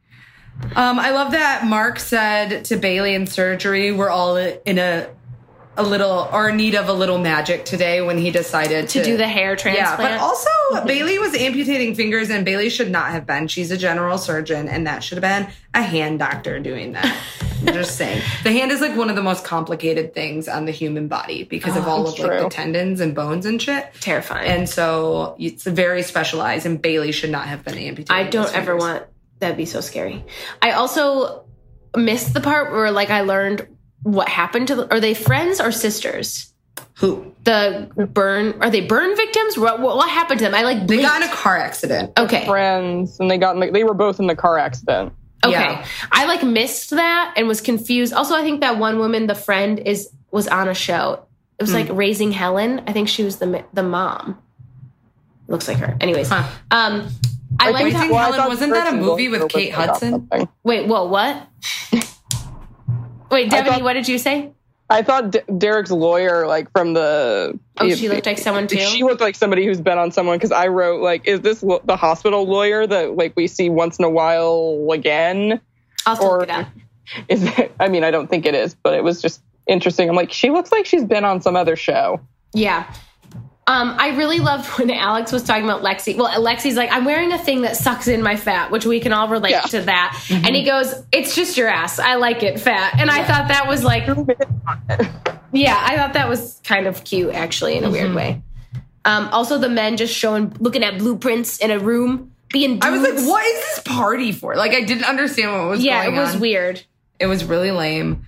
love that Mark said to Bailey in surgery, we're all in a little or in need of a little magic today when he decided
to do the hair transplant.
Yeah, but also Bailey was amputating fingers and Bailey should not have been. She's a general surgeon and that should have been a hand doctor doing that. I'm just saying. The hand is like one of the most complicated things on the human body because of all of like the tendons and bones and shit.
Terrifying.
And so it's very specialized and Bailey should not have been amputated.
I don't ever want, that'd be so scary. I also missed the part where like I learned what happened to are they friends or sisters?
Who?
Are they burn victims? What happened to them? I like blinked.
They got in a car accident.
Okay.
Friends, and they were both in the car accident.
Okay.
Yeah.
I like missed that and was confused. Also, I think that one woman, the friend, was on a show. It was like Raising Helen. I think she was the mom. Looks like her. Anyways.
Huh.
I like
Raising Helen, wasn't that a movie with Kate Hudson?
Wait, whoa, what? Wait, Devaney, what did you say?
I thought Derek's lawyer, like from the...
Oh, she looked like someone too?
She looked like somebody who's been on someone, because I wrote, like, is this the hospital lawyer that, like, we see once in a while again?
I'll still look it up.
Is it, I mean, I don't think it is, but it was just interesting. I'm like, she looks like she's been on some other show.
Yeah. I really loved when Alex was talking about Lexi. Well, Lexi's like, I'm wearing a thing that sucks in my fat, which we can all relate to that. Mm-hmm. And he goes, it's just your ass. I like it fat. And I thought that was like, I thought that was kind of cute, actually, in a weird way. Also, the men just looking at blueprints in a room, being dudes.
I was like, what is this party for? Like, I didn't understand what was going on.
Yeah, it was weird.
It was really lame.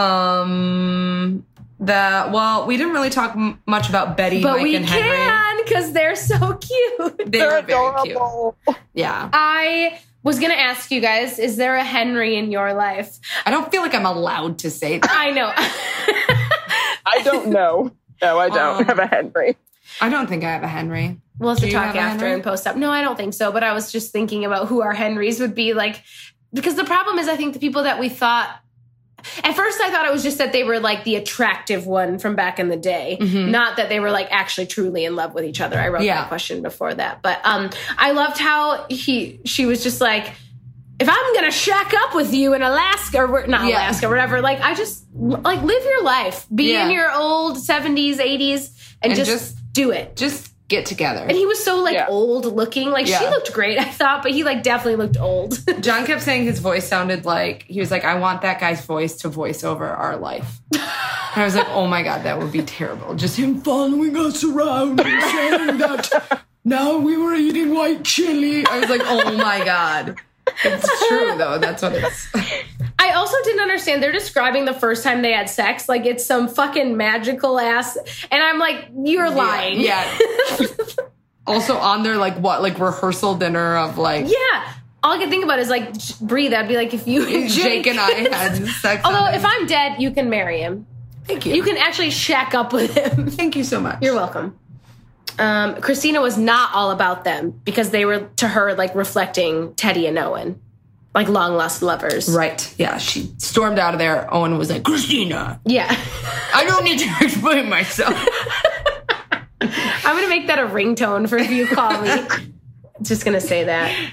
We didn't really talk much about Betty,
but
Mike, and Henry.
But we can, because they're so cute.
They're very
adorable.
cute. Yeah.
I was going to ask you guys, is there a Henry in your life?
I don't feel like I'm allowed to say that.
I know.
I don't know. No, I don't have a Henry.
I don't think I have a Henry.
We'll have to talk after and post up. No, I don't think so. But I was just thinking about who our Henrys would be like. Because the problem is, I think the people that we thought At first, I thought it was just that they were like the attractive one from back in the day, not that they were like actually truly in love with each other. I wrote that question before that, but I loved how she was just like, if I'm gonna shack up with you in Alaska or not Alaska, or whatever, like I just like live your life, be in your old 70s, 80s, and just do it.
Just get together.
And he was so like old looking. Like she looked great, I thought, but he like definitely looked old.
John kept saying his voice sounded like, he was like, I want that guy's voice to voice over our life. And I was like, oh my God, that would be terrible. Just him following us around and saying that now we were eating white chili. I was like, oh my God. It's true though. That's what it's.
I also didn't understand. They're describing the first time they had sex like it's some fucking magical ass, and I'm like, you're lying.
Yeah. Also on their like what, like rehearsal dinner of like.
Yeah. All I can think about is like Brie. That'd be like if you and
Jake and I had sex.
Although if I'm dead, you can marry him.
Thank you.
You can actually shack up with him.
Thank you so much.
You're welcome. Christina was not all about them because they were to her like reflecting Teddy and Owen, like long lost lovers.
Right. Yeah. She stormed out of there. Owen was like, Christina.
Yeah.
I don't need to explain myself.
I'm going to make that a ringtone for if you call me. Just going to say that.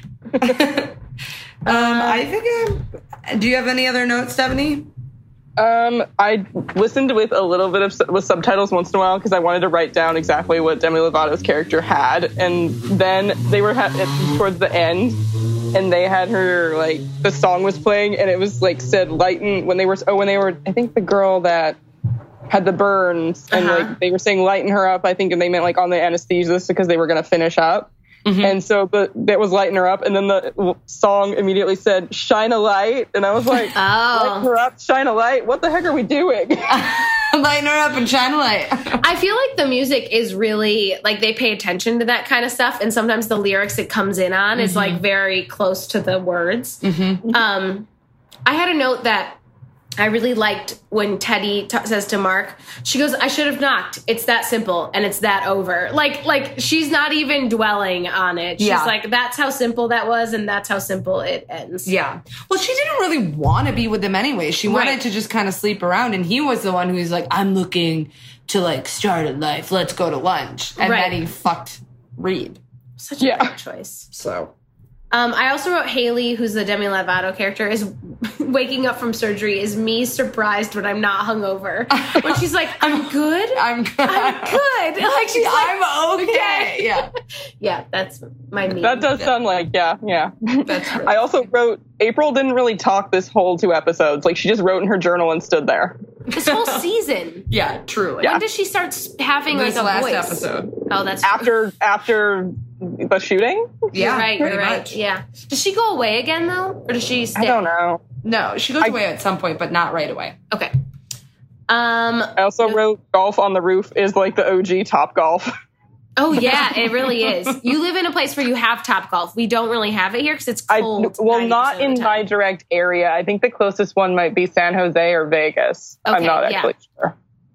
I think do you have any other notes, Stephanie?
I listened with a little bit of with subtitles once in a while because I wanted to write down exactly what Demi Lovato's character had, and then they were towards the end, and they had her like the song was playing, and it was like said lighten when they were I think the girl that had the burns and like they were saying lighten her up, I think, and they meant like on the anesthesist because they were going to finish up. And so that was lighten her up, and then the song immediately said shine a light, and I was like, lighten her up, shine a light, what the heck are we doing?
Lighten her up and shine a light.
I feel like the music is really like they pay attention to that kind of stuff, and sometimes the lyrics it comes in on is like very close to the words. I had a note that I really liked when Teddy says to Mark, she goes, I should have knocked. It's that simple, and it's that over. Like she's not even dwelling on it. She's like, that's how simple that was, and that's how simple it ends.
Yeah. Well, she didn't really want to be with him anyway. She wanted to just kind of sleep around, and he was the one who's like, I'm looking to like start a life. Let's go to lunch. And then he fucked Reed.
Such a great choice.
So...
I also wrote Haley, who's the Demi Lovato character, is waking up from surgery is me surprised when I'm not hungover. When she's like, I'm good. I'm good. Like she's like,
I'm okay. Yeah.
Yeah, that's my meme.
That does sound like, yeah.
That's right.
I also wrote, April didn't really talk this whole 2 episodes. Like she just wrote in her journal and stood there.
This whole season.
Yeah, truly.
When does she start having
this
like a
last
voice?
Episode.
Oh, that's
after the shooting.
Yeah,
you're right. Yeah. Does she go away again though, or does she stay?
I don't know.
No, she goes away at some point, but not right away.
Okay.
I also wrote golf on the roof is like the OG Top Golf.
Oh yeah, it really is. You live in a place where you have Top Golf. We don't really have it here because it's cold.
Not in my direct area. I think the closest one might be San Jose or Vegas.
Okay,
I'm not actually sure.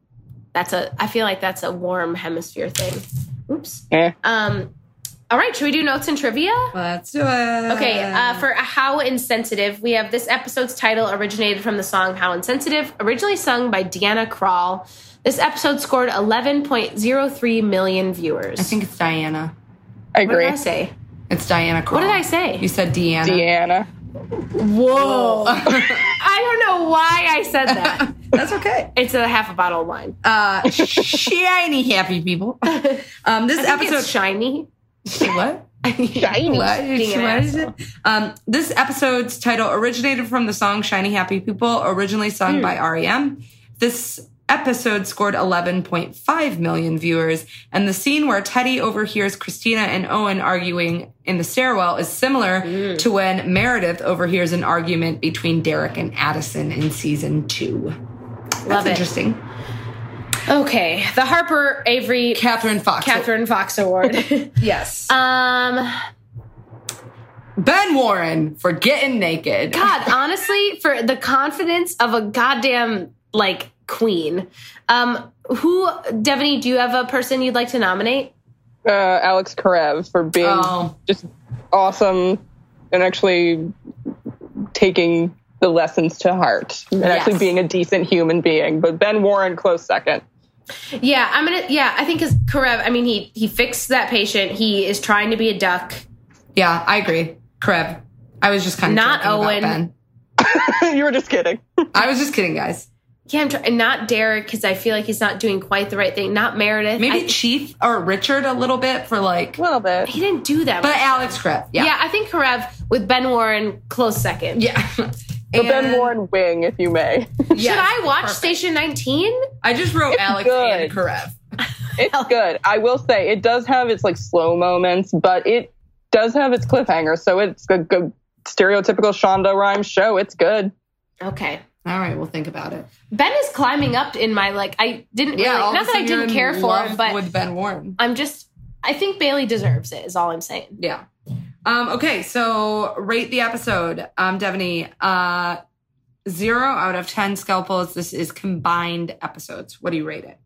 I feel like that's a warm hemisphere thing. Oops.
Yeah.
All right, should we do notes and trivia?
Let's do it.
Okay, for How Insensitive, we have this episode's title originated from the song How Insensitive, originally sung by Deanna Krall. This episode scored 11.03 million viewers.
I think it's Diana.
I agree.
What did I say?
It's Diana Krall.
What did I say?
You said Deanna.
Deanna.
Whoa. I don't know why I said that.
That's okay.
It's a half a bottle of wine.
Shiny happy people. This episode
it's shiny.
What?
Shiny.
This episode's title originated from the song Shiny Happy People, originally sung by R.E.M. This episode scored 11.5 million viewers, and the scene where Teddy overhears Christina and Owen arguing in the stairwell is similar to when Meredith overhears an argument between Derek and Addison in season 2. That's interesting.
Okay, the Harper Avery
Catherine Fox
Award.
Yes. Ben Warren for getting naked.
God, honestly, for the confidence of a goddamn like queen. Who, Devaney, do you have a person you'd like to nominate?
Alex Karev for being just awesome and actually taking the lessons to heart and actually being a decent human being. But Ben Warren, close second.
Yeah, I think because Karev, I mean, he fixed that patient. He is trying to be a duck.
Yeah, I agree. Karev. I was just kind of
not Owen.
About Ben.
You were just kidding.
I was just kidding, guys.
Yeah, I'm trying. Not Derek, because I feel like he's not doing quite the right thing. Not Meredith.
Maybe Chief or Richard a little bit for like...
A little bit.
He didn't do that.
But Alex Karev,
Yeah, I think Karev with Ben Warren, close second.
Yeah.
The Ben Warren wing, if you may.
Should I watch Station 19?
I just wrote Alex
good.
and Karev.
It's good. I will say it does have its like slow moments, but it does have its cliffhangers. So it's a good stereotypical Shonda Rhimes show. It's good.
Okay.
All right, we'll think about it.
Ben is climbing up in my, like, I didn't really, not that I didn't care for him, but
with Ben Warren.
I think Bailey deserves it, is all I'm saying.
Yeah. Okay, so rate the episode. Devaney, 0 out of 10 scalpels. This is combined episodes. What do you rate it?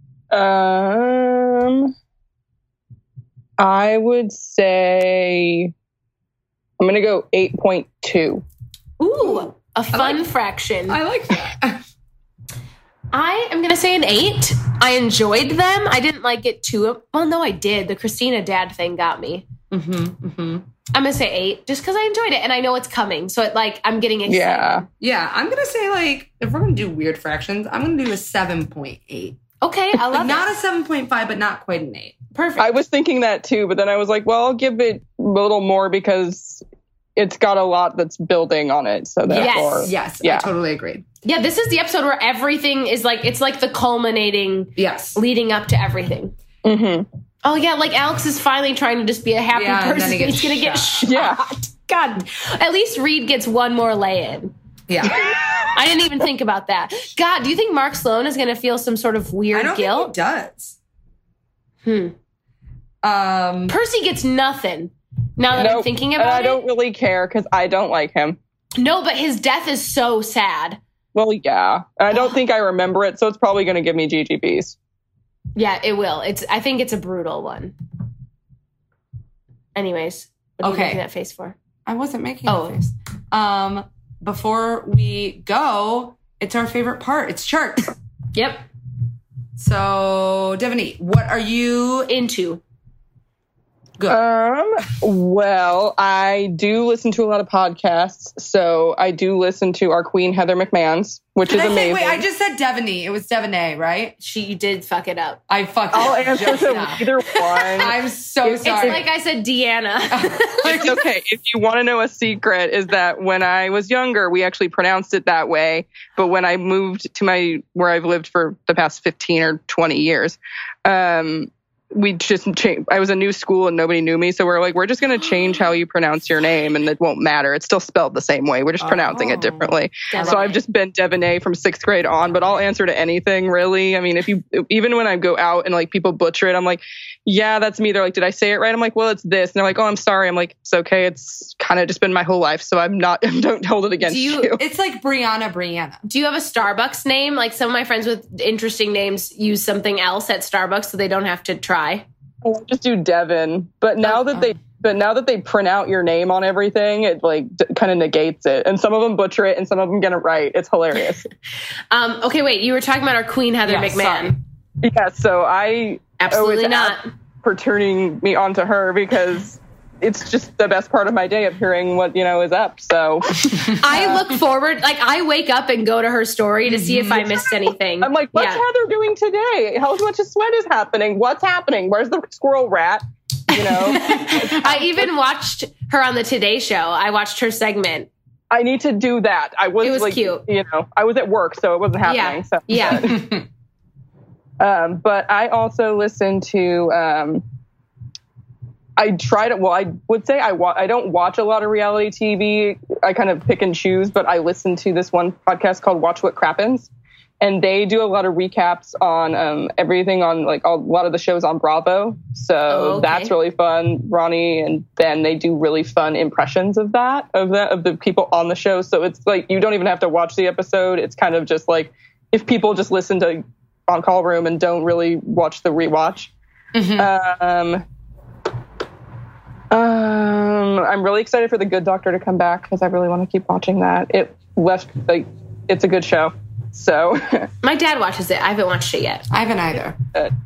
I would say I'm going to go 8.2.
Ooh, a fun fraction.
I like that.
I am going to say an 8. I enjoyed them. I didn't like it too. Well, no, I did. The Christina dad thing got me. I'm going to say 8 just because I enjoyed it and I know it's coming. So I'm getting excited.
Yeah, I'm going to say like, if we're going to do weird fractions, I'm going to do a 7.8.
Okay, I love
not a 7.5, but not quite an 8.
Perfect.
I was thinking that too, but then I was like, well, I'll give it a little more because it's got a lot that's building on it. So therefore,
yes,
yeah.
I totally agree.
Yeah, this is the episode where everything is like, it's like the culminating, leading up to everything.
Mm-hmm.
Oh yeah, like Alex is finally trying to just be a happy person. He's going to get shot.
Yeah.
God, at least Reed gets one more lay-in.
Yeah.
I didn't even think about that. God, do you think Mark Sloan is going to feel some sort of weird guilt?
Think he does.
Percy gets nothing. Now that I'm thinking about it.
I don't really care because I don't like him.
No, but his death is so sad.
Well, yeah. I don't think I remember it, so it's probably going to give me GGBs.
Yeah, it will. I think it's a brutal one. Anyways, what are you making that face for?
I wasn't making that face. Before we go, it's our favorite part. It's charts.
Yep.
So, Devaney, what are you
into?
Good.
Well, I do listen to a lot of podcasts. So I do listen to our queen, Heather McMahon's, which is amazing.
Wait, I just said Devaney. It was Devaney, right?
She did fuck it up.
I fucked it up.
I'll answer to either one.
I'm so sorry.
It's like I said, Deanna.
It's okay. If you want to know a secret, is that when I was younger, we actually pronounced it that way. But when I moved to where I've lived for the past 15 or 20 years, we just changed. I was a new school and nobody knew me. So we're like, we're just going to change how you pronounce your name and it won't matter. It's still spelled the same way. We're just pronouncing it differently.
Devaney.
So I've just been Devaney from 6th grade on, but I'll answer to anything really. I mean, even when I go out and like people butcher it, I'm like, yeah, that's me. They're like, did I say it right? I'm like, well, it's this. And they're like, oh, I'm sorry. I'm like, it's okay. It's kind of just been my whole life. So don't hold it against you.
It's like Brianna.
Do you have a Starbucks name? Like some of my friends with interesting names use something else at Starbucks so they don't have to try.
I'll just do Devin. But now that they print out your name on everything, it like kind of negates it. And some of them butcher it and some of them get it right. It's hilarious.
Okay, wait. You were talking about our queen, Heather McMahon.
Sorry.
Yeah, so I
Absolutely not.
For turning me on to her because it's just the best part of my day of hearing what, is up. So
I look forward, like I wake up and go to her story to see if I missed anything.
I'm like, what's Heather doing today? How much sweat is happening? What's happening? Where's the squirrel rat?
I even watched her on the Today Show. I watched her segment.
I need to do that. It was like, cute. I was at work, so it wasn't happening.
Yeah.
But I also listen to, I tried it. Well, I would say I don't watch a lot of reality TV. I kind of pick and choose, but I listen to this one podcast called Watch What Crappens. And they do a lot of recaps on everything on like a lot of the shows on Bravo. So that's really fun. Ronnie and Ben, they do really fun impressions of the people on the show. So it's like you don't even have to watch the episode. It's kind of just like if people just listen to On Call Room and don't really watch the rewatch. Mm-hmm. I'm really excited for The Good Doctor to come back because I really want to keep watching that. left, like, it's a good show. So
My dad watches it. I haven't watched it yet.
I haven't either.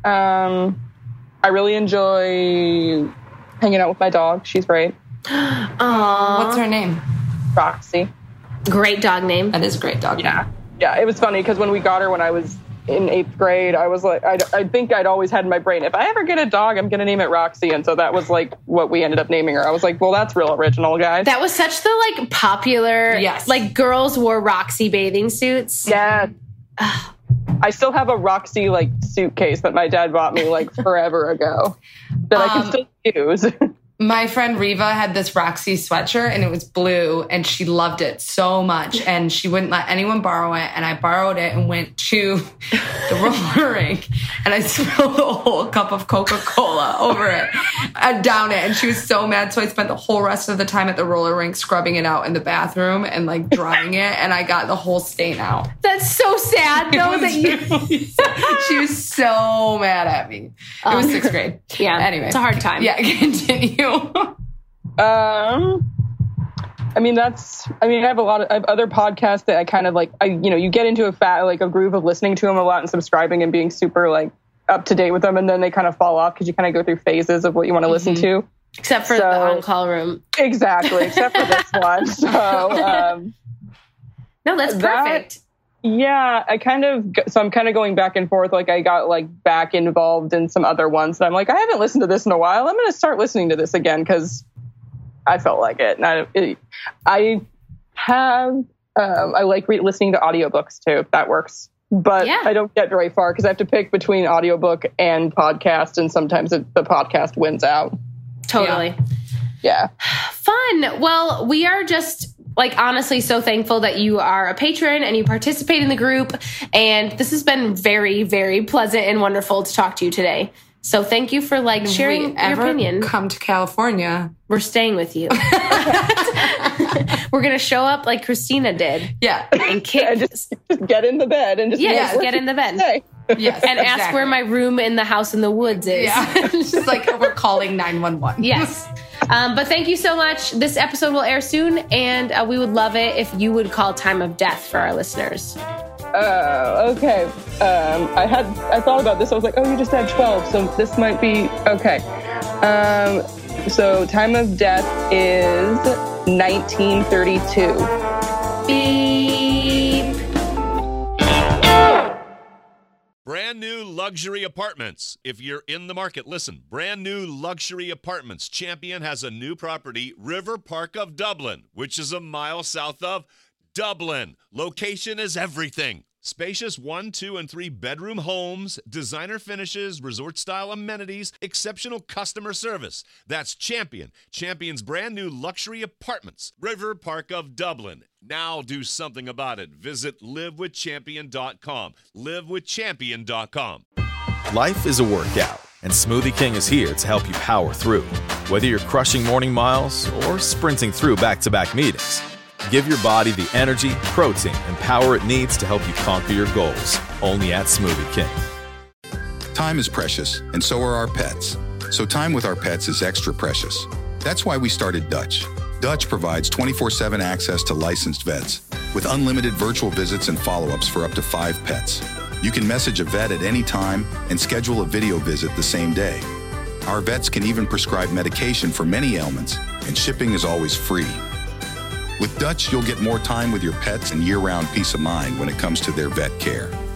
I really enjoy hanging out with my dog. She's great.
What's her name?
Roxy.
Great dog name.
That is a great dog name.
Yeah, it was funny because when we got her when I was in 8th grade, I was like, I think I'd always had in my brain, if I ever get a dog, I'm going to name it Roxy. And so that was like what we ended up naming her. I was like, well, that's real original, guys.
That was such the like popular,
Yes.
like girls wore Roxy bathing suits.
Yeah. I still have a Roxy like suitcase that my dad bought me like forever ago that I can still use.
My friend Riva had this Roxy sweatshirt and it was blue and she loved it so much and she wouldn't let anyone borrow it. And I borrowed it and went to the roller rink and I spilled a whole cup of Coca-Cola over it and down it. And she was so mad. So I spent the whole rest of the time at the roller rink scrubbing it out in the bathroom and like drying it. And I got the whole stain out.
That's so sad though that you...
She was so mad at me. It was 6th grade.
Yeah.
Anyway.
It's a hard time.
Yeah, continue.
I have I have other podcasts that I kind of like, you get into a groove of listening to them a lot and subscribing and being super like up to date with them. And then they kind of fall off because you kind of go through phases of what you want to listen to.
Except for the on-call room.
Exactly. Except for this one. So,
no, that's perfect.
Yeah, I'm kind of going back and forth. Like I got like back involved in some other ones that I'm like, I haven't listened to this in a while. I'm going to start listening to this again because I felt like it. And I like listening to audiobooks too, if that works. But yeah. I don't get very far because I have to pick between audiobook and podcast. And sometimes the podcast wins out.
Totally.
Yeah.
Fun. Well, we are just like honestly so thankful that you are a patron and you participate in the group. And this has been very, very pleasant and wonderful to talk to you today. So thank you for like sharing your opinion.
Come to California.
We're staying with you. We're going to show up like Christina did.
Yeah.
And
just get in the bed and just
get in the bed.
Yes,
and ask where my room in the house in the woods is.
Yeah. It's just like we're calling 911.
Yes. But thank you so much. This episode will air soon, and we would love it if you would call time of death for our listeners.
Okay. I thought about this. I was like, you just had 12, so this might be okay. So time of death is 1932.
Beep.
Brand new luxury apartments. If you're in the market, listen. Brand new luxury apartments. Champion has a new property, River Park of Dublin, which is a mile south of Dublin. Location is everything. Spacious 1, 2, and 3 bedroom homes, designer finishes, resort-style amenities, exceptional customer service. That's Champion. Champion's brand new luxury apartments. River Park of Dublin. Now do something about it. Visit livewithchampion.com. Livewithchampion.com.
Life is a workout, and Smoothie King is here to help you power through. Whether you're crushing morning miles or sprinting through back-to-back meetings, give your body the energy, protein, and power it needs to help you conquer your goals. Only at Smoothie King.
Time is precious, and so are our pets. So time with our pets is extra precious. That's why we started Dutch. Dutch provides 24/7 access to licensed vets with unlimited virtual visits and follow-ups for up to 5 pets. You can message a vet at any time and schedule a video visit the same day. Our vets can even prescribe medication for many ailments, and shipping is always free. With Dutch, you'll get more time with your pets and year-round peace of mind when it comes to their vet care.